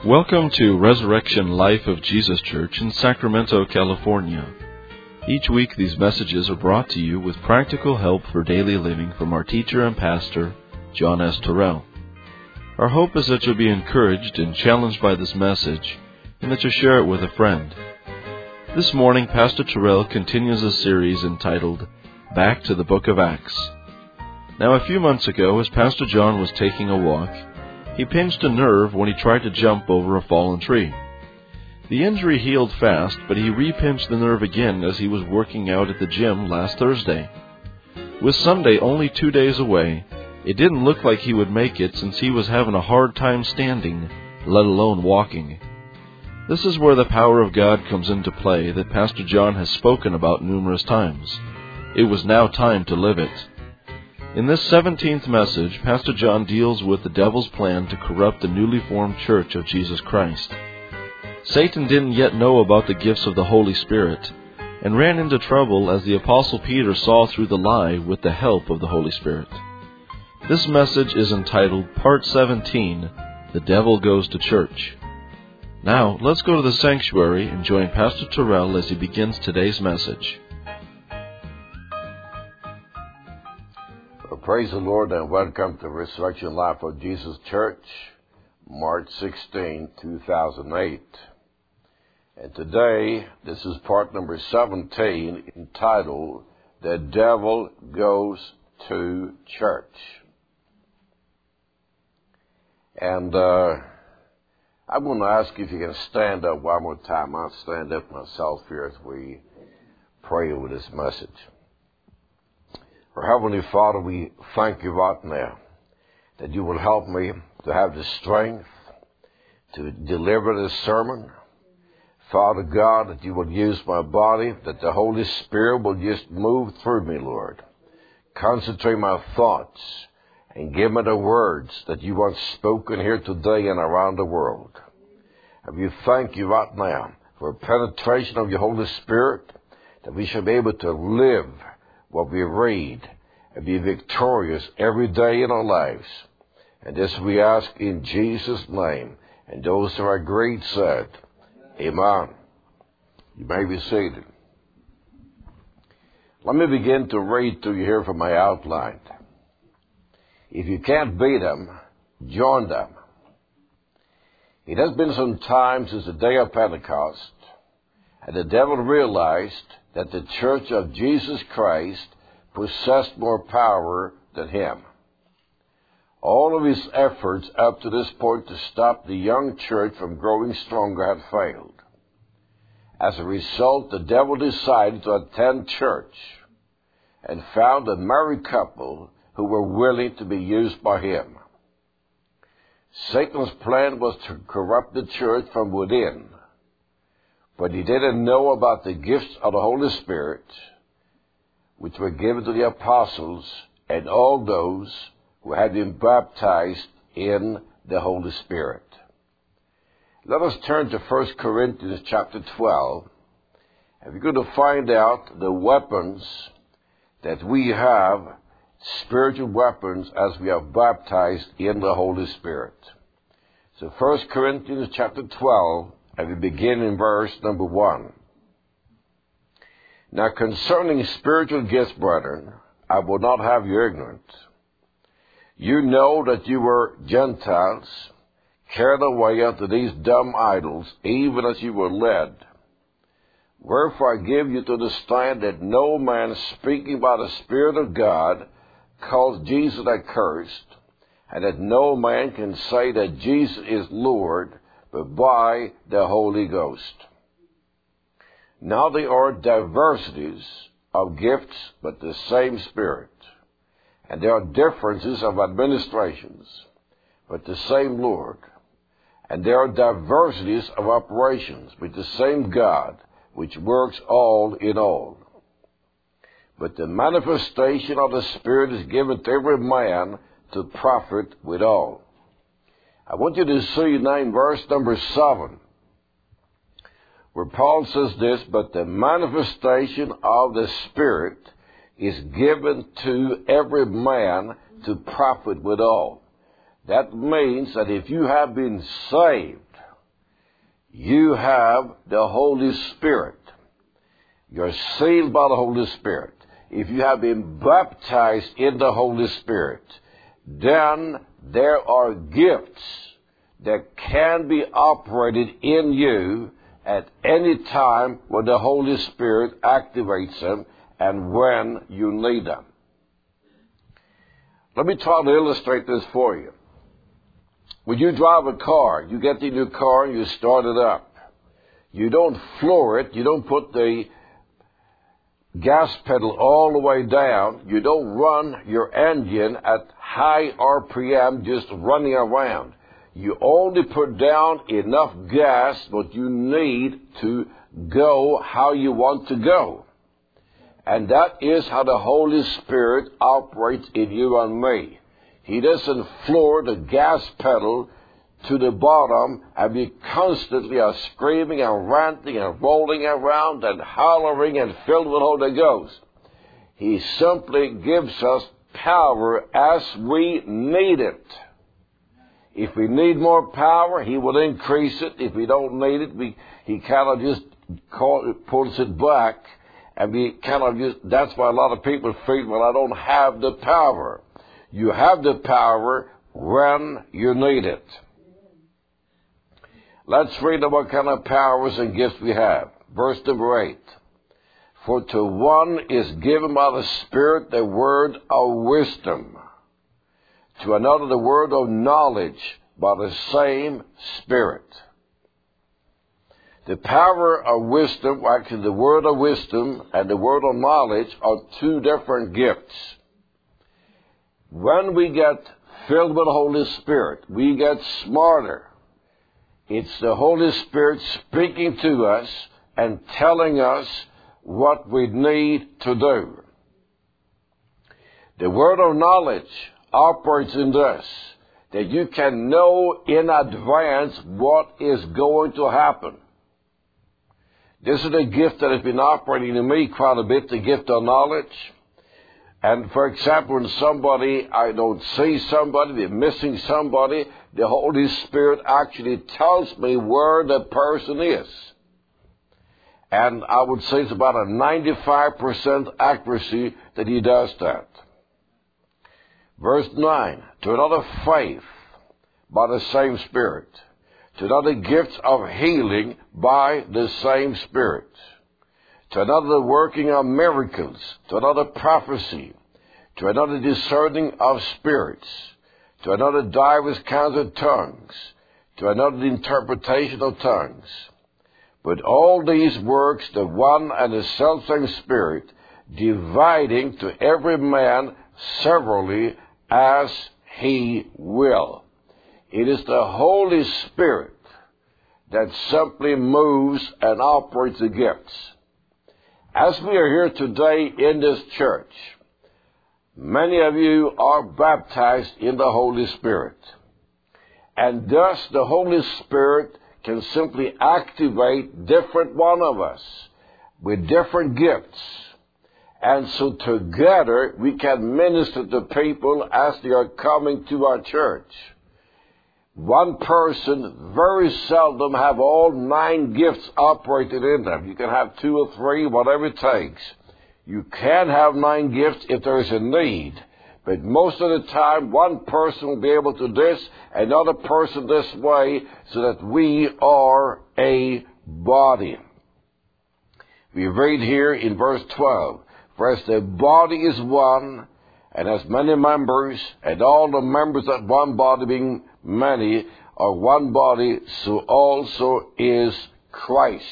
Welcome to Resurrection Life of Jesus Church in Sacramento, California. Each week these messages are brought to you with practical help for daily living from our teacher and pastor, John S. Terrell. Our hope is that you'll be encouraged and challenged by this message, and that you'll share it with a friend. This morning, Pastor Terrell continues a series entitled, Back to the Book of Acts. Now, a few months ago, as Pastor John was taking a walk, he pinched a nerve when he tried to jump over a fallen tree. The injury healed fast, but he re-pinched the nerve again as he was working out at the gym last Thursday. With Sunday only 2 days away, it didn't look like he would make it since he was having a hard time standing, let alone walking. This is where the power of God comes into play that Pastor John has spoken about numerous times. It was now time to live it. In this 17th message, Pastor John deals with the devil's plan to corrupt the newly formed Church of Jesus Christ. Satan didn't yet know about the gifts of the Holy Spirit, and ran into trouble as the Apostle Peter saw through the lie with the help of the Holy Spirit. This message is entitled Part 17, The Devil Goes to Church. Now, let's go to the sanctuary and join Pastor Terrell as he begins today's message. Praise the Lord and welcome to Resurrection Life of Jesus Church, March 16, 2008. And today, this is part number 17, entitled, The Devil Goes to Church. And I'm going to ask you if you can stand up one more time. I'll stand up myself here as we pray over this message. Our Heavenly Father, we thank you right now that you will help me to have the strength to deliver this sermon. Father God, that you will use my body, that the Holy Spirit will just move through me, Lord. Concentrate my thoughts and give me the words that you want spoken here today and around the world. And we thank you right now for penetration of your Holy Spirit, that we shall be able to live what we read and be victorious every day in our lives. And this we ask in Jesus' name. And those who are agreed said, Amen. You may be seated. Let me begin to read to you here from my outline. If you can't beat them, join them. It has been some time since the day of Pentecost, and the devil realized that the Church of Jesus Christ possessed more power than him. All of his efforts up to this point to stop the young church from growing stronger had failed. As a result, the devil decided to attend church and found a married couple who were willing to be used by him. Satan's plan was to corrupt the church from within, but he didn't know about the gifts of the Holy Spirit, which were given to the apostles and all those who had been baptized in the Holy Spirit. Let us turn to 1 Corinthians chapter 12, and we're going to find out the weapons that we have, spiritual weapons, as we are baptized in the Holy Spirit. So 1 Corinthians chapter 12, and we begin in verse number 1. Now concerning spiritual gifts, brethren, I will not have you ignorant. You know that you were Gentiles, carried away unto these dumb idols, even as you were led. Wherefore I give you to understand that no man speaking by the Spirit of God calls Jesus accursed, and that no man can say that Jesus is Lord, but by the Holy Ghost. Now there are diversities of gifts, but the same Spirit. And there are differences of administrations, but the same Lord. And there are diversities of operations, but the same God, which works all in all. But the manifestation of the Spirit is given to every man to profit withal. I want you to see now in verse number 7, where Paul says this, but the manifestation of the Spirit is given to every man to profit withal. That means that if you have been saved, You have the Holy Spirit. You're sealed by the Holy Spirit. If you have been baptized in the Holy Spirit, then there are gifts that can be operated in you at any time when the Holy Spirit activates them and when you need them. Let me try to illustrate this for you. When you drive a car, you get in your car and you start it up. You don't floor it. You don't put the gas pedal all the way down. You don't run your engine at high RPM just running around. You only put down enough gas what you need to go how you want to go. And that is how the Holy Spirit operates in you and me. He doesn't floor the gas pedal to the bottom and we constantly are screaming and ranting and rolling around and hollering and filled with Holy Ghost. He simply gives us power as we need it. If we need more power, He will increase it. If we don't need it, He kind of just pulls it back. And we kind of just, that's why a lot of people feel, well, I don't have the power. You have the power when you need it. Let's read about what kind of powers and gifts we have. Verse number 8. For to one is given by the Spirit the word of wisdom, to another the word of knowledge by the same Spirit. The power of wisdom, actually the word of wisdom and the word of knowledge are two different gifts. When we get filled with the Holy Spirit, we get smarter. It's the Holy Spirit speaking to us and telling us what we need to do. The word of knowledge operates in this, that you can know in advance what is going to happen. This is a gift that has been operating in me quite a bit, the gift of knowledge. And for example, when I don't see somebody, they're missing somebody, the Holy Spirit actually tells me where the person is. And I would say it's about a 95% accuracy that He does that. Verse 9, to another faith by the same Spirit. To another gifts of healing by the same Spirit. To another the working of miracles. To another prophecy. To another discerning of spirits. To another divers kinds of tongues. To another the interpretation of tongues. But all these works the one and the selfsame Spirit, dividing to every man severally as He will. It is the Holy Spirit that simply moves and operates the gifts. As we are here today in this church, many of you are baptized in the Holy Spirit. And thus the Holy Spirit can simply activate different one of us with different gifts. And so together we can minister to people as they are coming to our church. One person very seldom have all 9 gifts operated in them. You can have 2 or 3, whatever it takes. You can have 9 gifts if there is a need. But most of the time, one person will be able to this, another person this way, so that we are a body. We read here in verse 12, for as the body is one, and has many members, and all the members of one body being many are one body, so also is Christ.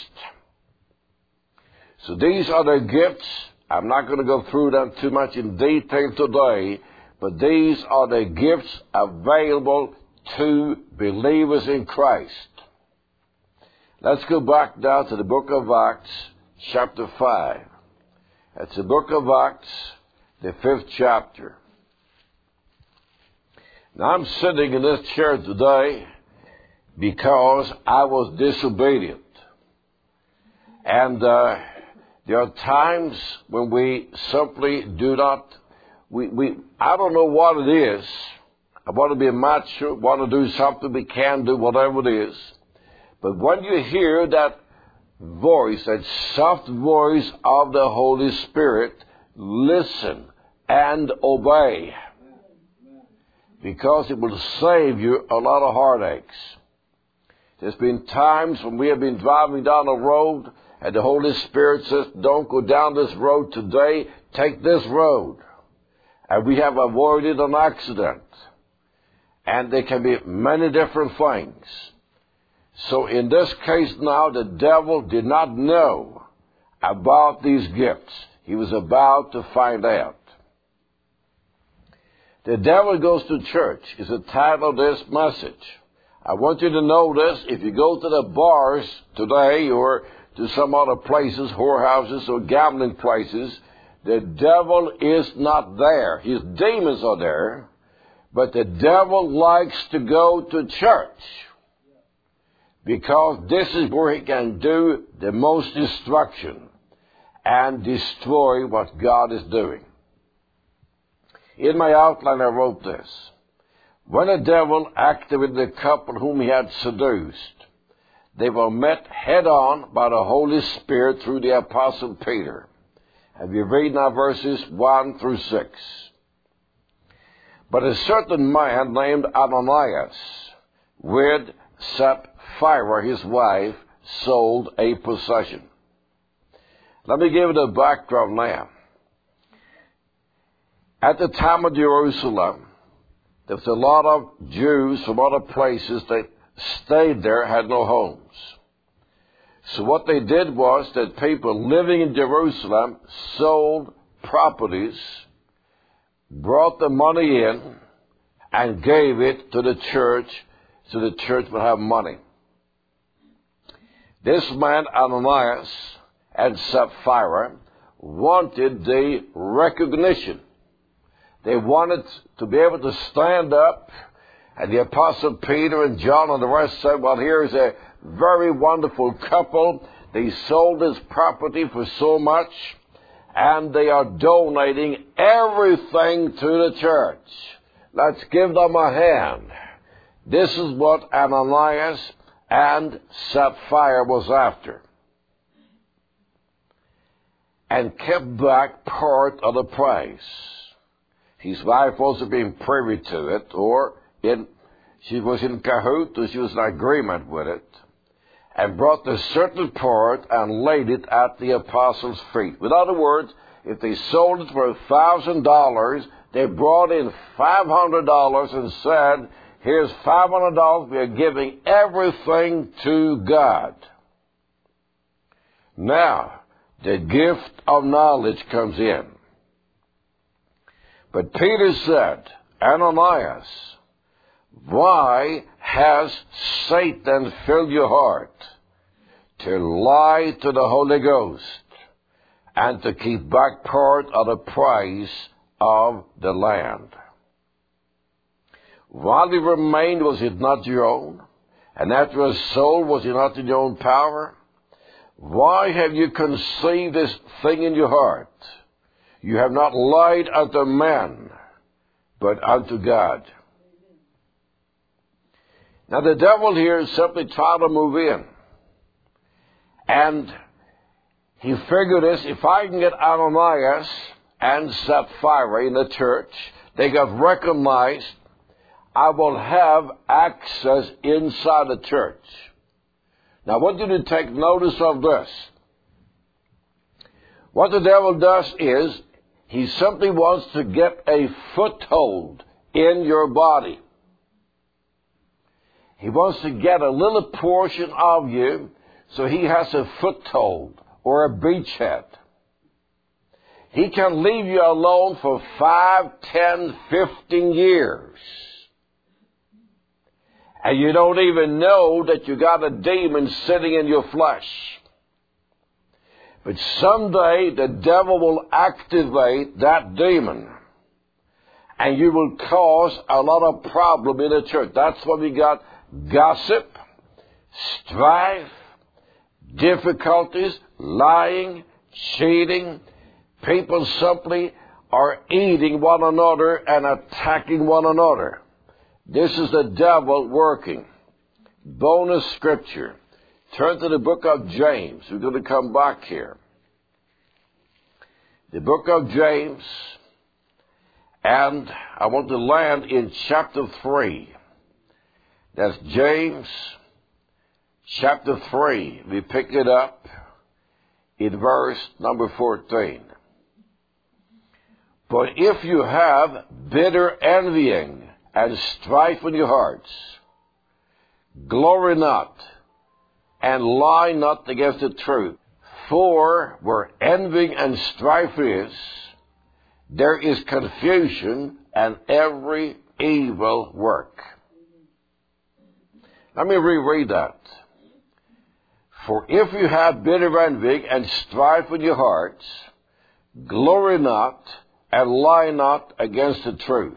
So these are the gifts. I'm not going to go through them too much in detail today, but these are the gifts available to believers in Christ. Let's go back now to the book of Acts, chapter 5. That's the book of Acts, the 5th chapter. Now I'm sitting in this chair today because I was disobedient. And there are times when we simply do not, I don't know what it is. I want to be macho, want to do something, we can do whatever it is. But when you hear that voice, that soft voice of the Holy Spirit, listen and obey, because it will save you a lot of heartaches. There's been times when we have been driving down a road and the Holy Spirit says, don't go down this road today, take this road. And we have avoided an accident. And there can be many different things. So in this case now, the devil did not know about these gifts. He was about to find out. The devil goes to church is the title of this message. I want you to know this. If you go to the bars today or to some other places, whorehouses or gambling places, the devil is not there. His demons are there, but the devil likes to go to church because this is where he can do the most destruction and destroy what God is doing. In my outline, I wrote this. When the devil acted with the couple whom he had seduced, they were met head-on by the Holy Spirit through the Apostle Peter. And we read now verses 1 through 6. But a certain man named Ananias, with Sapphira his wife, sold a possession. Let me give you the background now. At the time of Jerusalem, there was a lot of Jews from other places that stayed there, had no homes. So what they did was that people living in Jerusalem sold properties, brought the money in, and gave it to the church so the church would have money. This man, Ananias, and Sapphira wanted the recognition. They wanted to be able to stand up, and the Apostle Peter and John and the rest said, well, here's a very wonderful couple. They sold this property for so much, and they are donating everything to the church. Let's give them a hand. This is what Ananias and Sapphira was after, and kept back part of the price. His wife also being privy to it, or she was in cahoot, or she was in agreement with it, and brought a certain part and laid it at the apostles' feet. In other words, if they sold it for $1,000, they brought in $500 and said, here's $500, we are giving everything to God. Now, the gift of knowledge comes in. But Peter said, Ananias, why has Satan filled your heart to lie to the Holy Ghost and to keep back part of the price of the land? While it remained, was it not your own? And after it was sold, was it not in your own power? Why have you conceived this thing in your heart? You have not lied unto men, but unto God. Now the devil here is simply trying to move in. And he figured this, if I can get Ananias and Sapphira in the church, they got recognized, I will have access inside the church. Now I want you to take notice of this. What the devil does is, he simply wants to get a foothold in your body. He wants to get a little portion of you so he has a foothold or a beachhead. He can leave you alone for 5, 10, 15 years. And you don't even know that you got a demon sitting in your flesh. But someday the devil will activate that demon. And you will cause a lot of problem in the church. That's why we got gossip, strife, difficulties, lying, cheating. People simply are eating one another and attacking one another. This is the devil working. Bonus scripture. turn to the book of James. We're going to come back here. The book of James, and I want to land in chapter 3. That's James chapter 3. We pick it up in verse number 14. But if you have bitter envying and strife in your hearts, glory not, and lie not against the truth. For where envying and strife is, there is confusion and every evil work. Let me reread that. For if you have bitter envy and strife in your hearts, glory not and lie not against the truth.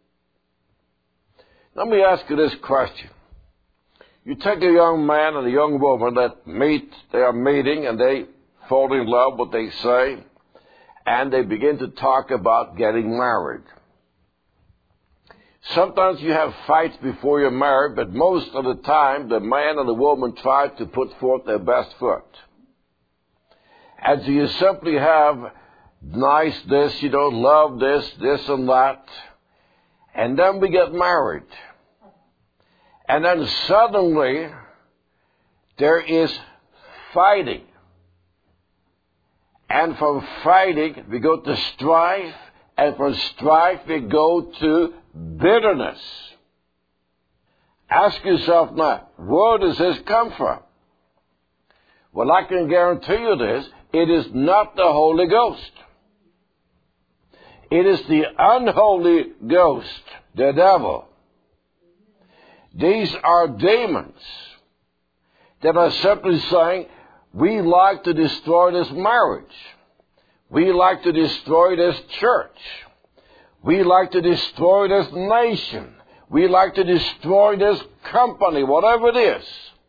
Let me ask you this question. You take a young man and a young woman that meet, they are meeting and they fall in love, what they say, and they begin to talk about getting married. Sometimes you have fights before you're married, but most of the time the man and the woman try to put forth their best foot. And so you simply have nice this, love this and that, and then we get married. And then suddenly there is fighting. And from fighting we go to strife, and from strife we go to bitterness. Ask yourself now, where does this come from? Well, I can guarantee you this, it is not the Holy Ghost. It is the unholy ghost, the devil. These are demons that are simply saying, we like to destroy this marriage. We like to destroy this church. We like to destroy this nation. We like to destroy this company, whatever it is.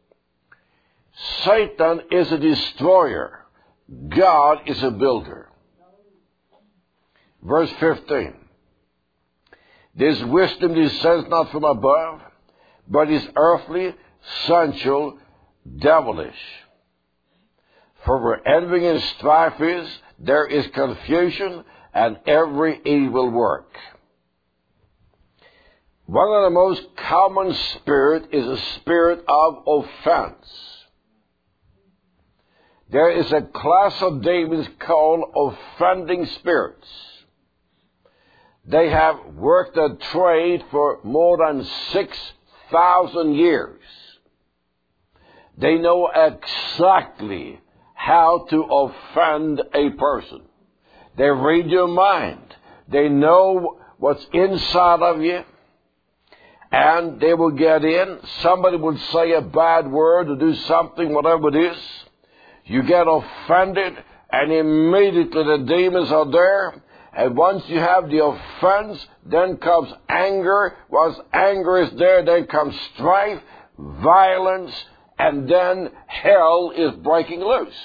Satan is a destroyer. God is a builder. Verse 15. This wisdom descends not from above, but is earthly, sensual, devilish. For where envy and strife is, there is confusion and every evil work. One of the most common spirits is a spirit of offense. There is a class of demons called offending spirits. They have worked a trade for more than 6,000 years. They know exactly how to offend a person. They read your mind. They know what's inside of you. And they will get in. Somebody will say a bad word or do something, whatever it is. You get offended, and immediately the demons are there. And once you have the offense, then comes anger. Once anger is there, then comes strife, violence, and then hell is breaking loose.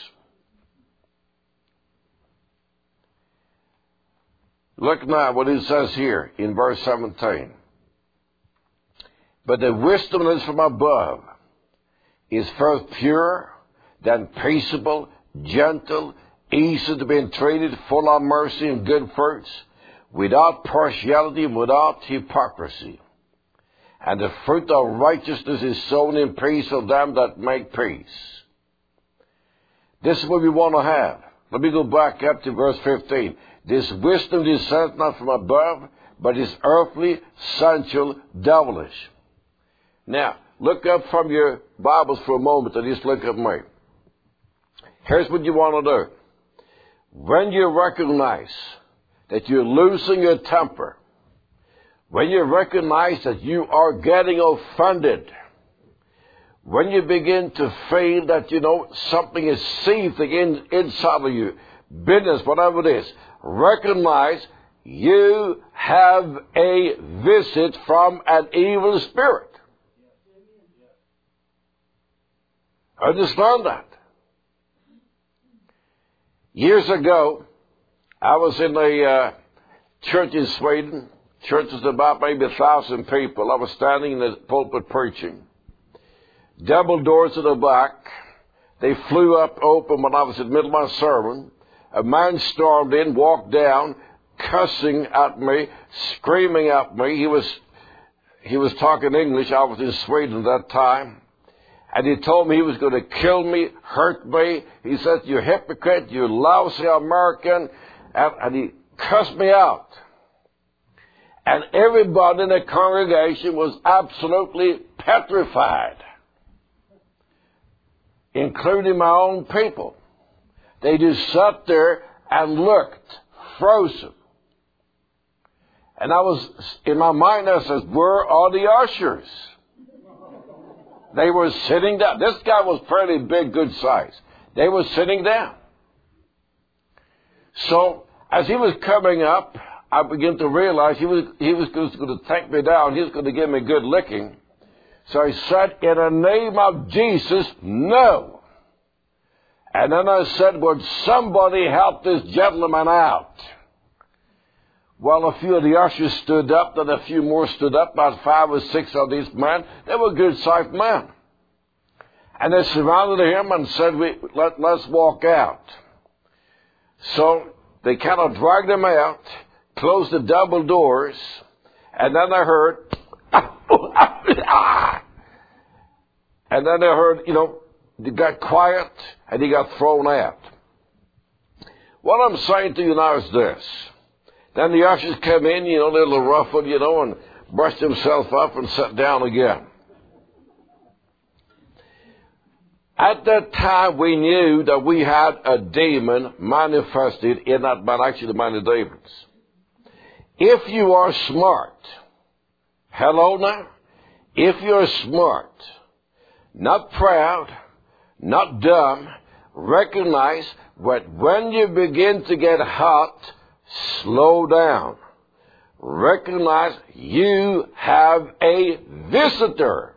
Look now what it says here in verse 17. But the wisdom that is from above is first pure, then peaceable, gentle, easy to be entreated, full of mercy and good fruits, without partiality and without hypocrisy. And the fruit of righteousness is sown in peace of them that make peace. This is what we want to have. Let me go back up to verse 15. This wisdom descends not from above, but is earthly, sensual, devilish. Now, look up from your Bibles for a moment and just look at me. Here's what you want to do. When you recognize that you're losing your temper, when you recognize that you are getting offended, when you begin to feel that, something is seething inside of you, bitterness, whatever it is, recognize you have a visit from an evil spirit. Understand that. Years ago, I was in a church in Sweden. Church was about maybe 1,000 people. I was standing in the pulpit preaching. Double doors to the back. they flew up open when I was in the middle of my sermon. A man stormed in, walked down, cussing at me, screaming at me. He was talking English. I was in Sweden at that time. And he told me he was going to kill me, hurt me. He said, "You hypocrite, you lousy American." And he cussed me out. And everybody in the congregation was absolutely petrified, including my own people. They just sat there and looked, frozen. And I was, in my mind, I said, "Where are the ushers?" They were sitting down. This guy was fairly big, good size. They were sitting down. So, as he was coming up, I began to realize he was going to take me down. He was going to give me a good licking. So I said, "In the name of Jesus, no." And then I said, "Would somebody help this gentleman out?" Well, a few of the ushers stood up, then a few more stood up, about 5 or 6 of these men. They were good-sized men. And they surrounded him and said, let's walk out. So they kind of dragged him out, closed the double doors, and then I heard, and then I heard, he got quiet and he got thrown out. What I'm saying to you now is this. Then the ushers came in, a little ruffled, and brushed himself up and sat down again. At that time, we knew that we had a demon manifested in that man, actually many demons. If you are smart, hello now, if you're smart, not proud, not dumb, recognize that when you begin to get hot, slow down. Recognize you have a visitor.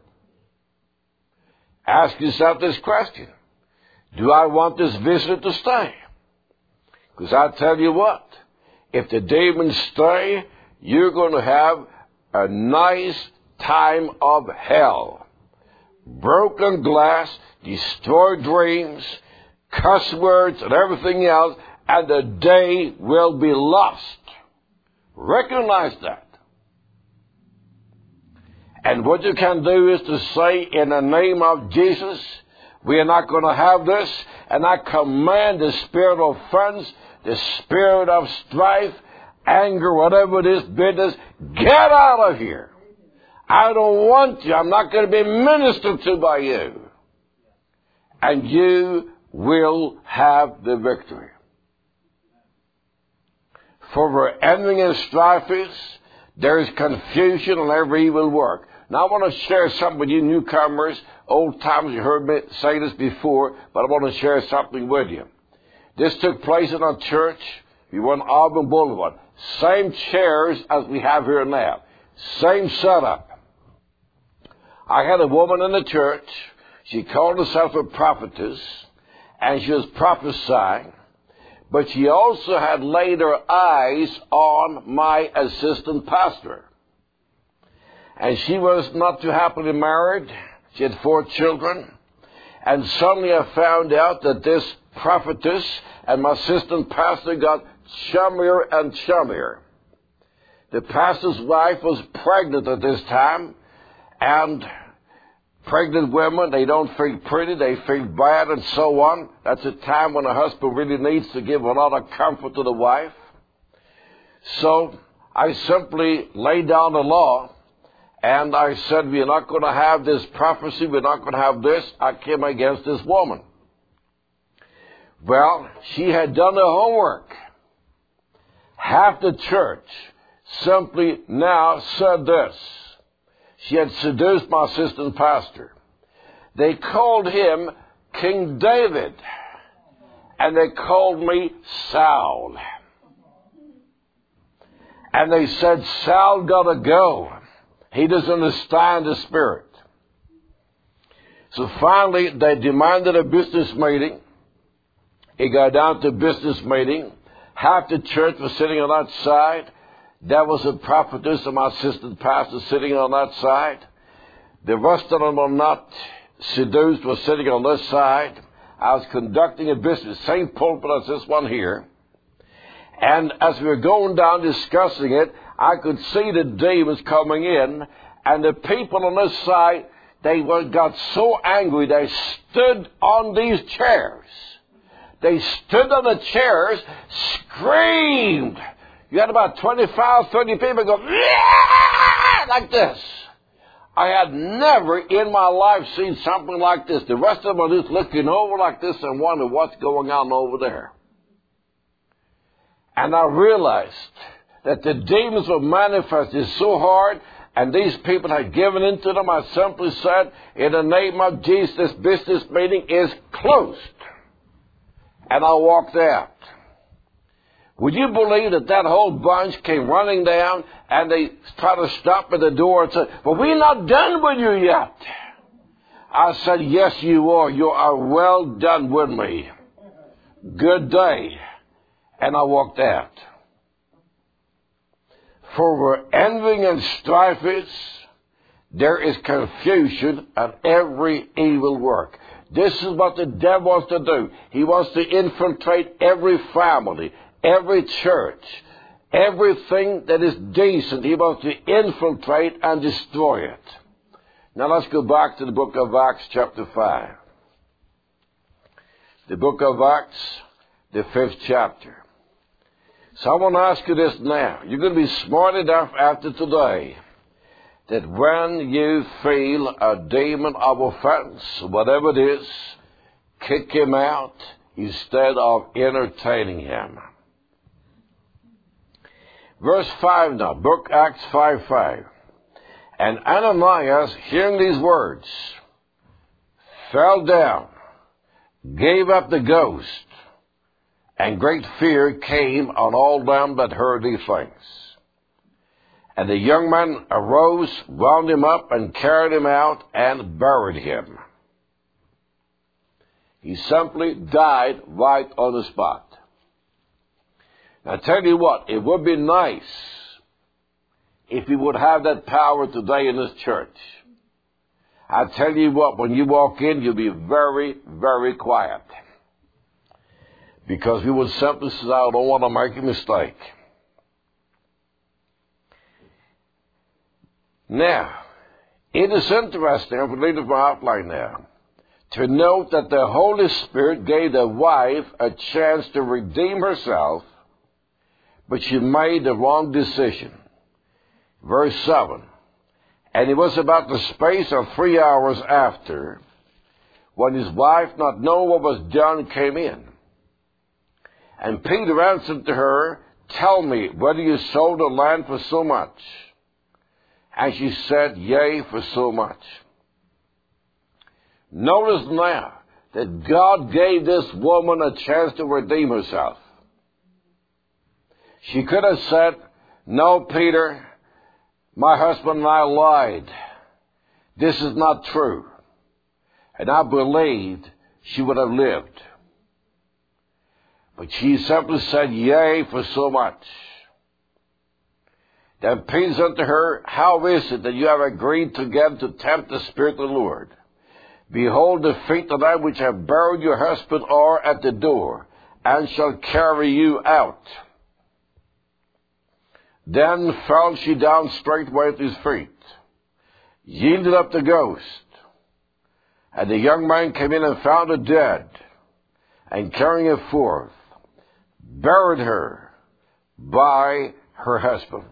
Ask yourself this question. Do I want this visitor to stay? Because I tell you what, if the demons stay, you're going to have a nice time of hell. Broken glass, destroyed dreams, cuss words, and everything else, and the day will be lost. Recognize that. And what you can do is to say, "In the name of Jesus, we are not going to have this." And I command the spirit of offense, the spirit of strife, anger, whatever it is, bitterness, get out of here. I don't want you. I'm not going to be ministered to by you. And you will have the victory. For where envy and strife is, there is confusion and every evil work. Now I want to share something with you newcomers. Old timers, you heard me say this before, but I want to share something with you. This took place in our church. We were on Auburn Boulevard. Same chairs as we have here now. Same setup. I had a woman in the church. She called herself a prophetess, and she was prophesying. But she also had laid her eyes on my assistant pastor. And she was not too happily married. She had 4 children. And suddenly I found out that this prophetess and my assistant pastor got chummier and chummier. The pastor's wife was pregnant at this time. And pregnant women, they don't feel pretty, they feel bad and so on. That's a time when a husband really needs to give a lot of comfort to the wife. So I simply laid down the law and I said, we're not going to have this prophecy, we're not going to have this. I came against this woman. Well, she had done her homework. Half the church simply now said this. She had seduced my assistant pastor. They called him King David. And they called me Saul. And they said, Saul got to go. He doesn't understand the Spirit. So finally, they demanded a business meeting. It got down to a business meeting. Half the church was sitting on that side. There was a prophetess and my assistant pastor sitting on that side. The rest of them were not seduced, were sitting on this side. I was conducting a business, same pulpit as this one here. And as we were going down discussing it, I could see the demons coming in, and the people on this side, they got so angry, they stood on these chairs. They stood on the chairs, screamed. You had about 25, 30 people go, "Yeah!" like this. I had never in my life seen something like this. The rest of them are just looking over like this and wonder what's going on over there. And I realized that the demons were manifested so hard, and these people had given in to them. I simply said, in the name of Jesus, this business meeting is closed. And I walked out. Would you believe that that whole bunch came running down, and they tried to stop at the door and said, "Well, we're not done with you yet." I said, "Yes, you are. You are well done with me. Good day." And I walked out. For where envy and strife is, there is confusion and every evil work. This is what the devil wants to do. He wants to infiltrate every family, every church, everything that is decent. He wants to infiltrate and destroy it. Now let's go back to the book of Acts chapter 5. The book of Acts, the 5th chapter. So I want to ask you this now. You're going to be smart enough after today that when you feel a demon of offense, whatever it is, kick him out instead of entertaining him. Verse 5 now, book Acts 5:5. And Ananias, hearing these words, fell down, gave up the ghost, and great fear came on all them that heard these things. And the young man arose, wound him up, and carried him out, and buried him. He simply died right on the spot. Now, I tell you what, it would be nice if we would have that power today in this church. I tell you what, when you walk in, you'll be very, very quiet. Because we would simply say, "I don't want to make a mistake." Now, it is interesting, I'm going to leave my outline now, to note that the Holy Spirit gave the wife a chance to redeem herself, but she made the wrong decision. Verse 7, and it was about the space of 3 hours after, when his wife, not knowing what was done, came in. And Peter answered to her, "Tell me, whether you sold the land for so much?" And she said, "Yea, for so much." Notice now that God gave this woman a chance to redeem herself. She could have said, "No, Peter, my husband and I lied. This is not true." And I believed she would have lived. But she simply said, "Yea, for so much." Then Peter said to her, "How is it that you have agreed together to tempt the Spirit of the Lord? Behold, the feet of them which have buried your husband are at the door, and shall carry you out." Then fell she down straightway at his feet, yielded up the ghost. And the young man came in and found her dead, and carrying her forth, buried her by her husband.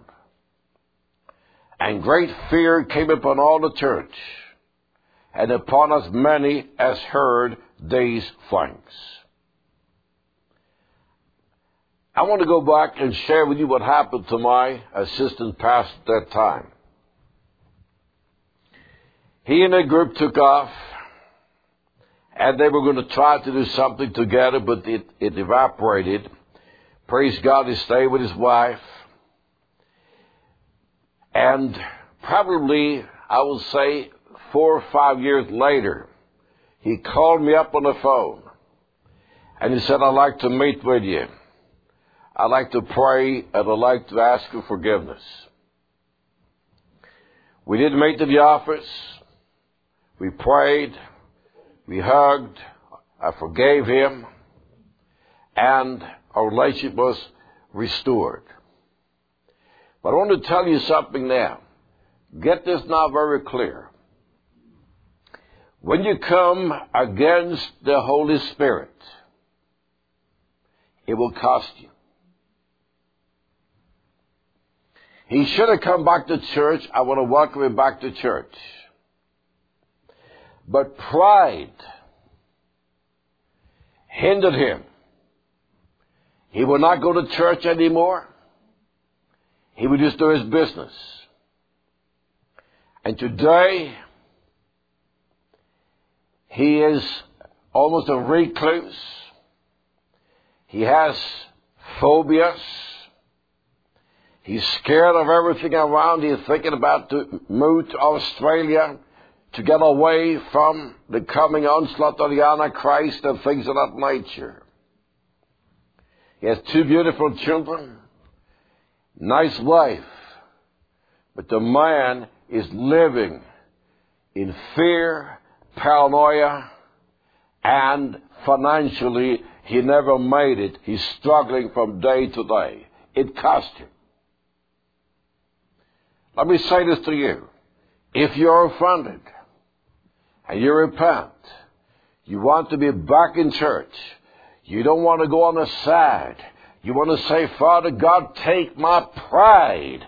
And great fear came upon all the church, and upon as many as heard these things. I want to go back and share with you what happened to my assistant pastor at that time. He and a group took off, and they were going to try to do something together, but it evaporated. Praise God, he stayed with his wife. And probably, I would say, 4 or 5 years later, he called me up on the phone. And he said, "I'd like to meet with you. I'd like to pray, and I'd like to ask for forgiveness." We didn't meet in the office. We prayed. We hugged. I forgave him, and our relationship was restored. But I want to tell you something now. Get this now very clear. When you come against the Holy Spirit, it will cost you. He should have come back to church. I want to welcome him back to church. But pride hindered him. He would not go to church anymore. He would just do his business. And today, he is almost a recluse. He has phobias. He's scared of everything around. He's thinking about to move to Australia to get away from the coming onslaught of the Antichrist and things of that nature. He has 2 beautiful children, nice wife, but the man is living in fear, paranoia, and financially he never made it. He's struggling from day to day. It cost him. Let me say this to you. If you're offended and you repent, you want to be back in church, you don't want to go on the side, you want to say, Father God, take my pride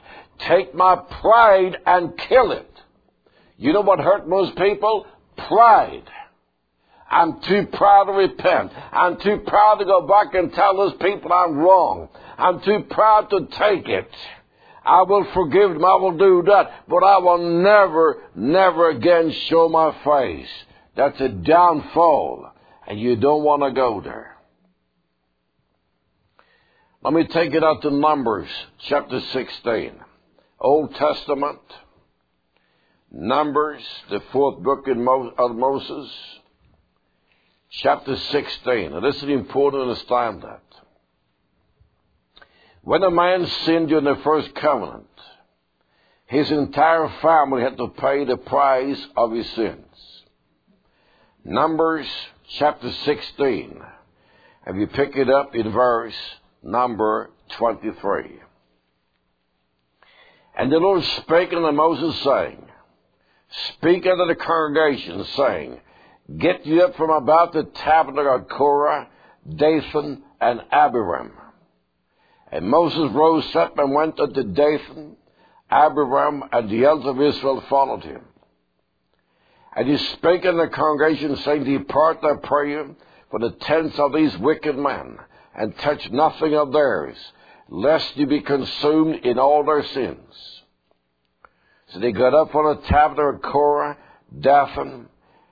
and kill it. You know what hurt most people? Pride. I'm too proud to repent. I'm too proud to go back and tell those people I'm wrong. I'm too proud to take it. I will forgive them. I will do that. But I will never again show my face. That's a downfall. And you don't want to go there. Let me take it out to Numbers chapter 16. Old Testament. Numbers, the 4th book of Moses. Chapter 16. Now this is important to understand that. When a man sinned during the first covenant, his entire family had to pay the price of his sins. Numbers chapter 16. And you pick it up in verse number 23. And the Lord spake unto Moses, saying, Speak unto the congregation, saying, Get ye up from about the tabernacle of Korah, Dathan, and Abiram. And Moses rose up and went unto Dathan, Abiram, and the elders of Israel followed him. And he spake unto the congregation, saying, Depart, I pray you, from the tents of these wicked men, and touch nothing of theirs, lest ye be consumed in all their sins. So they got up on the tabernacle of Korah, Dathan,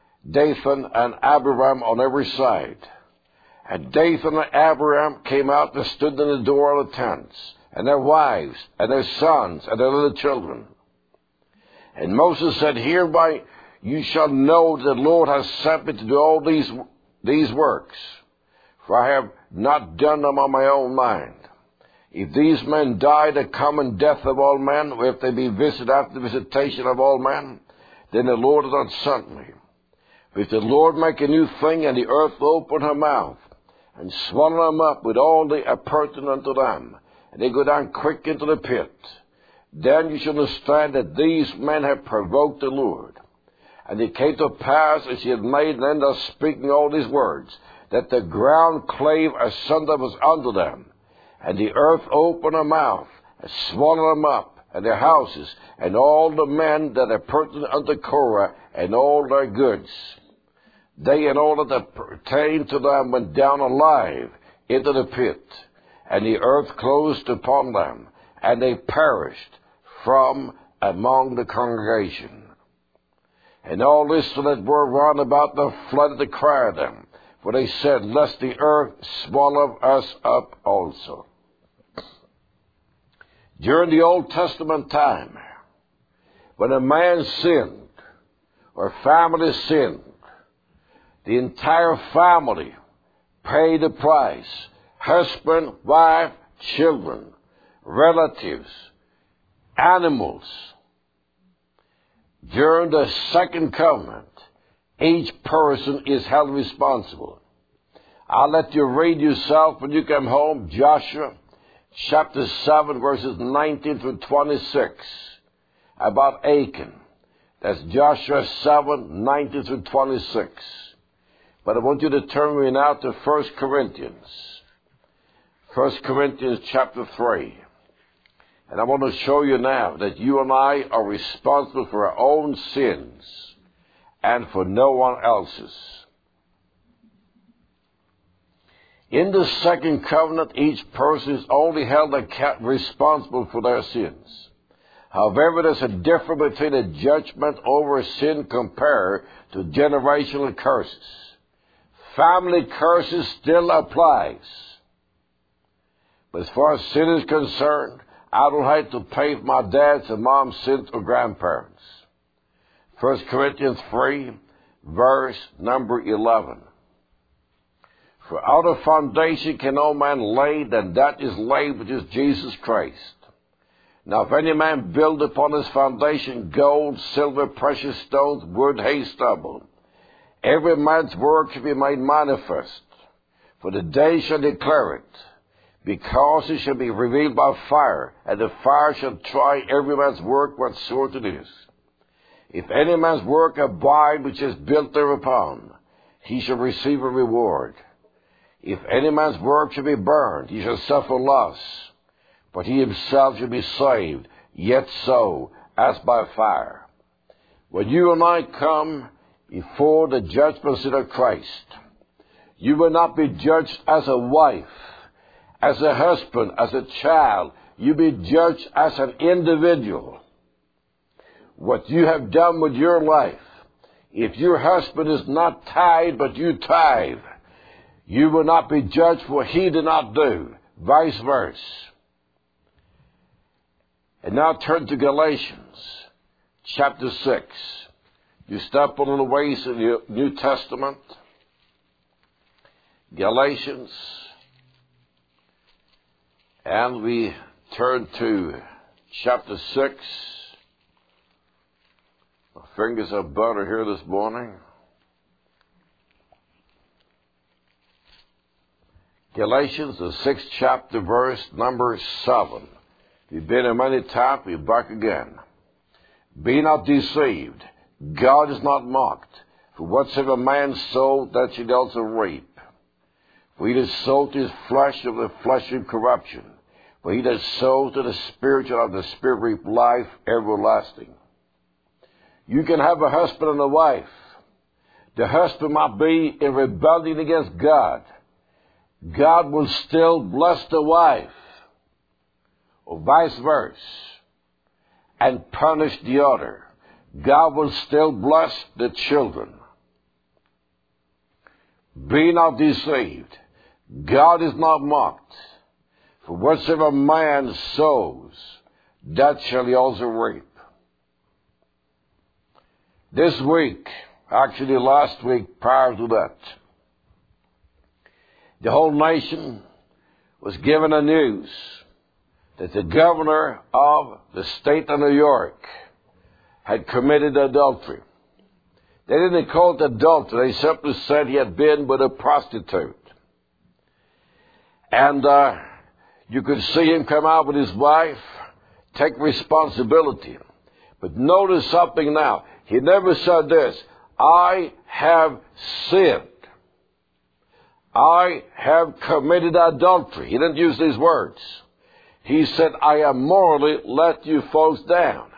and Abiram on every side. And Dathan and Abiram came out and stood in the door of the tents, and their wives, and their sons, and their little children. And Moses said, Hereby you shall know that the Lord has sent me to do all these works, for I have not done them on my own mind. If these men die the common death of all men, or if they be visited after the visitation of all men, then the Lord has not sent me. But if the Lord make a new thing, and the earth open her mouth, and swallow them up with all the appurtenant unto them, and they go down quick into the pit, then you shall understand that these men have provoked the Lord. And it came to pass, as he had made an end of speaking all these words, that the ground clave asunder was under them, and the earth opened her mouth, and swallowed them up, and their houses, and all the men that are pertinent unto Korah, and all their goods. They and all that pertained to them went down alive into the pit, and the earth closed upon them, and they perished from among the congregation. And all this that were round about them flooded to cry them, for they said, Lest the earth swallow us up also. During the Old Testament time, when a man sinned, or family sinned, the entire family paid the price. Husband, wife, children, relatives, animals. During the second covenant, each person is held responsible. I'll let you read yourself when you come home, Joshua chapter 7, verses 19 through 26, about Achan. That's Joshua 7, 19 through 26. But I want you to turn with me now to 1 Corinthians. 1 Corinthians chapter 3. And I want to show you now that you and I are responsible for our own sins and for no one else's. In the second covenant, each person is only held responsible for their sins. However, there's a difference between a judgment over sin compared to generational curses. Family curses still applies. But as far as sin is concerned, I don't have to pay for my dad's and mom's sins or grandparents. 1 Corinthians 3, verse number 11. For out of foundation can no man lay, than that is laid which is Jesus Christ. Now if any man build upon his foundation gold, silver, precious stones, wood, hay, stubble, every man's work shall be made manifest, for the day shall declare it, because it shall be revealed by fire, and the fire shall try every man's work what sort it is. If any man's work abide which is built thereupon, he shall receive a reward. If any man's work shall be burned, he shall suffer loss, but he himself shall be saved, yet so, as by fire. When you and I come before the judgment seat of Christ, you will not be judged as a wife, as a husband, as a child. You be judged as an individual. What you have done with your life, if your husband is not tithe, but you tithe, you will not be judged for what he did not do, vice versa. And now turn to Galatians chapter 6. You step a little ways in the New Testament. Galatians. And we turn to chapter 6. My fingers are butter here this morning. Galatians, the 6th chapter, verse number 7. You've been here many times, we're back again. Be not deceived. God is not mocked. For whatsoever man soweth, that shall also reap. For he that soweth his flesh of the flesh of corruption. For he that sows to the Spirit shall of the Spirit reap life everlasting. You can have a husband and a wife. The husband might be in rebellion against God. God will still bless the wife, or vice versa, and punish the other. God will still bless the children. Be not deceived. God is not mocked. For whatsoever man sows, that shall he also reap. This week, actually last week prior to that, the whole nation was given the news that the governor of the state of New York had committed adultery. They didn't call it adultery. They simply said he had been with a prostitute. And you could see him come out with his wife, take responsibility. But notice something now. He never said this, I have sinned. I have committed adultery. He didn't use these words. He said, I have morally let you folks down.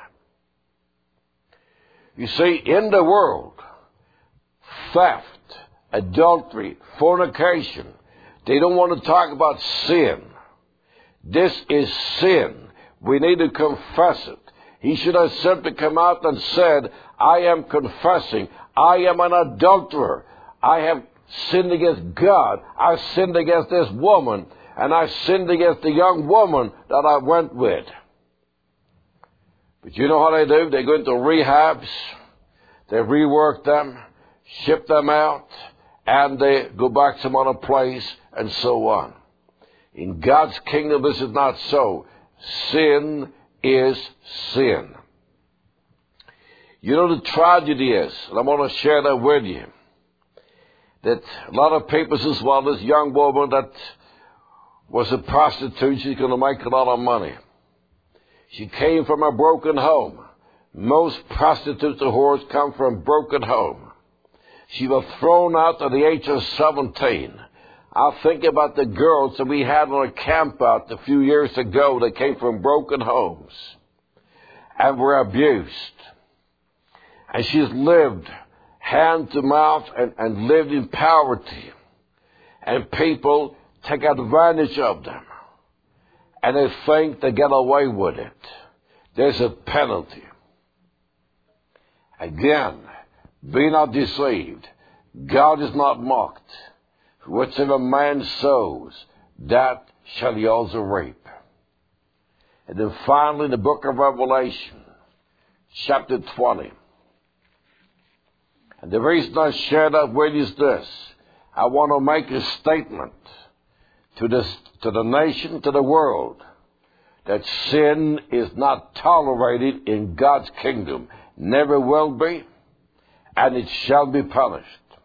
You see, in the world, theft, adultery, fornication, they don't want to talk about sin. This is sin. We need to confess it. He should have simply come out and said, I am confessing. I am an adulterer. I have sinned against God. I sinned against this woman. And I sinned against the young woman that I went with. But you know how they do? They go into rehabs. They rework them, ship them out, and they go back to some other place, and so on. In God's kingdom, this is not so. Sin is sin. You know the tragedy is, and I want to share that with you, that a lot of people says, well, this young woman that was a prostitute, she's going to make a lot of money. She came from a broken home. Most prostitutes or whores come from a broken home. She was thrown out at the age of 17. I think about the girls that we had on a camp out a few years ago that came from broken homes and were abused. And she's lived hand to mouth and lived in poverty. And people take advantage of them. And they think they get away with it. There's a penalty. Again, be not deceived. God is not mocked. Whatsoever man sows, that shall he also reap. And then finally, in the book of Revelation, chapter 20. And the reason I share that with you is this. I want to make a statement to the nation, to the world, that sin is not tolerated in God's kingdom. Never will be, and it shall be punished.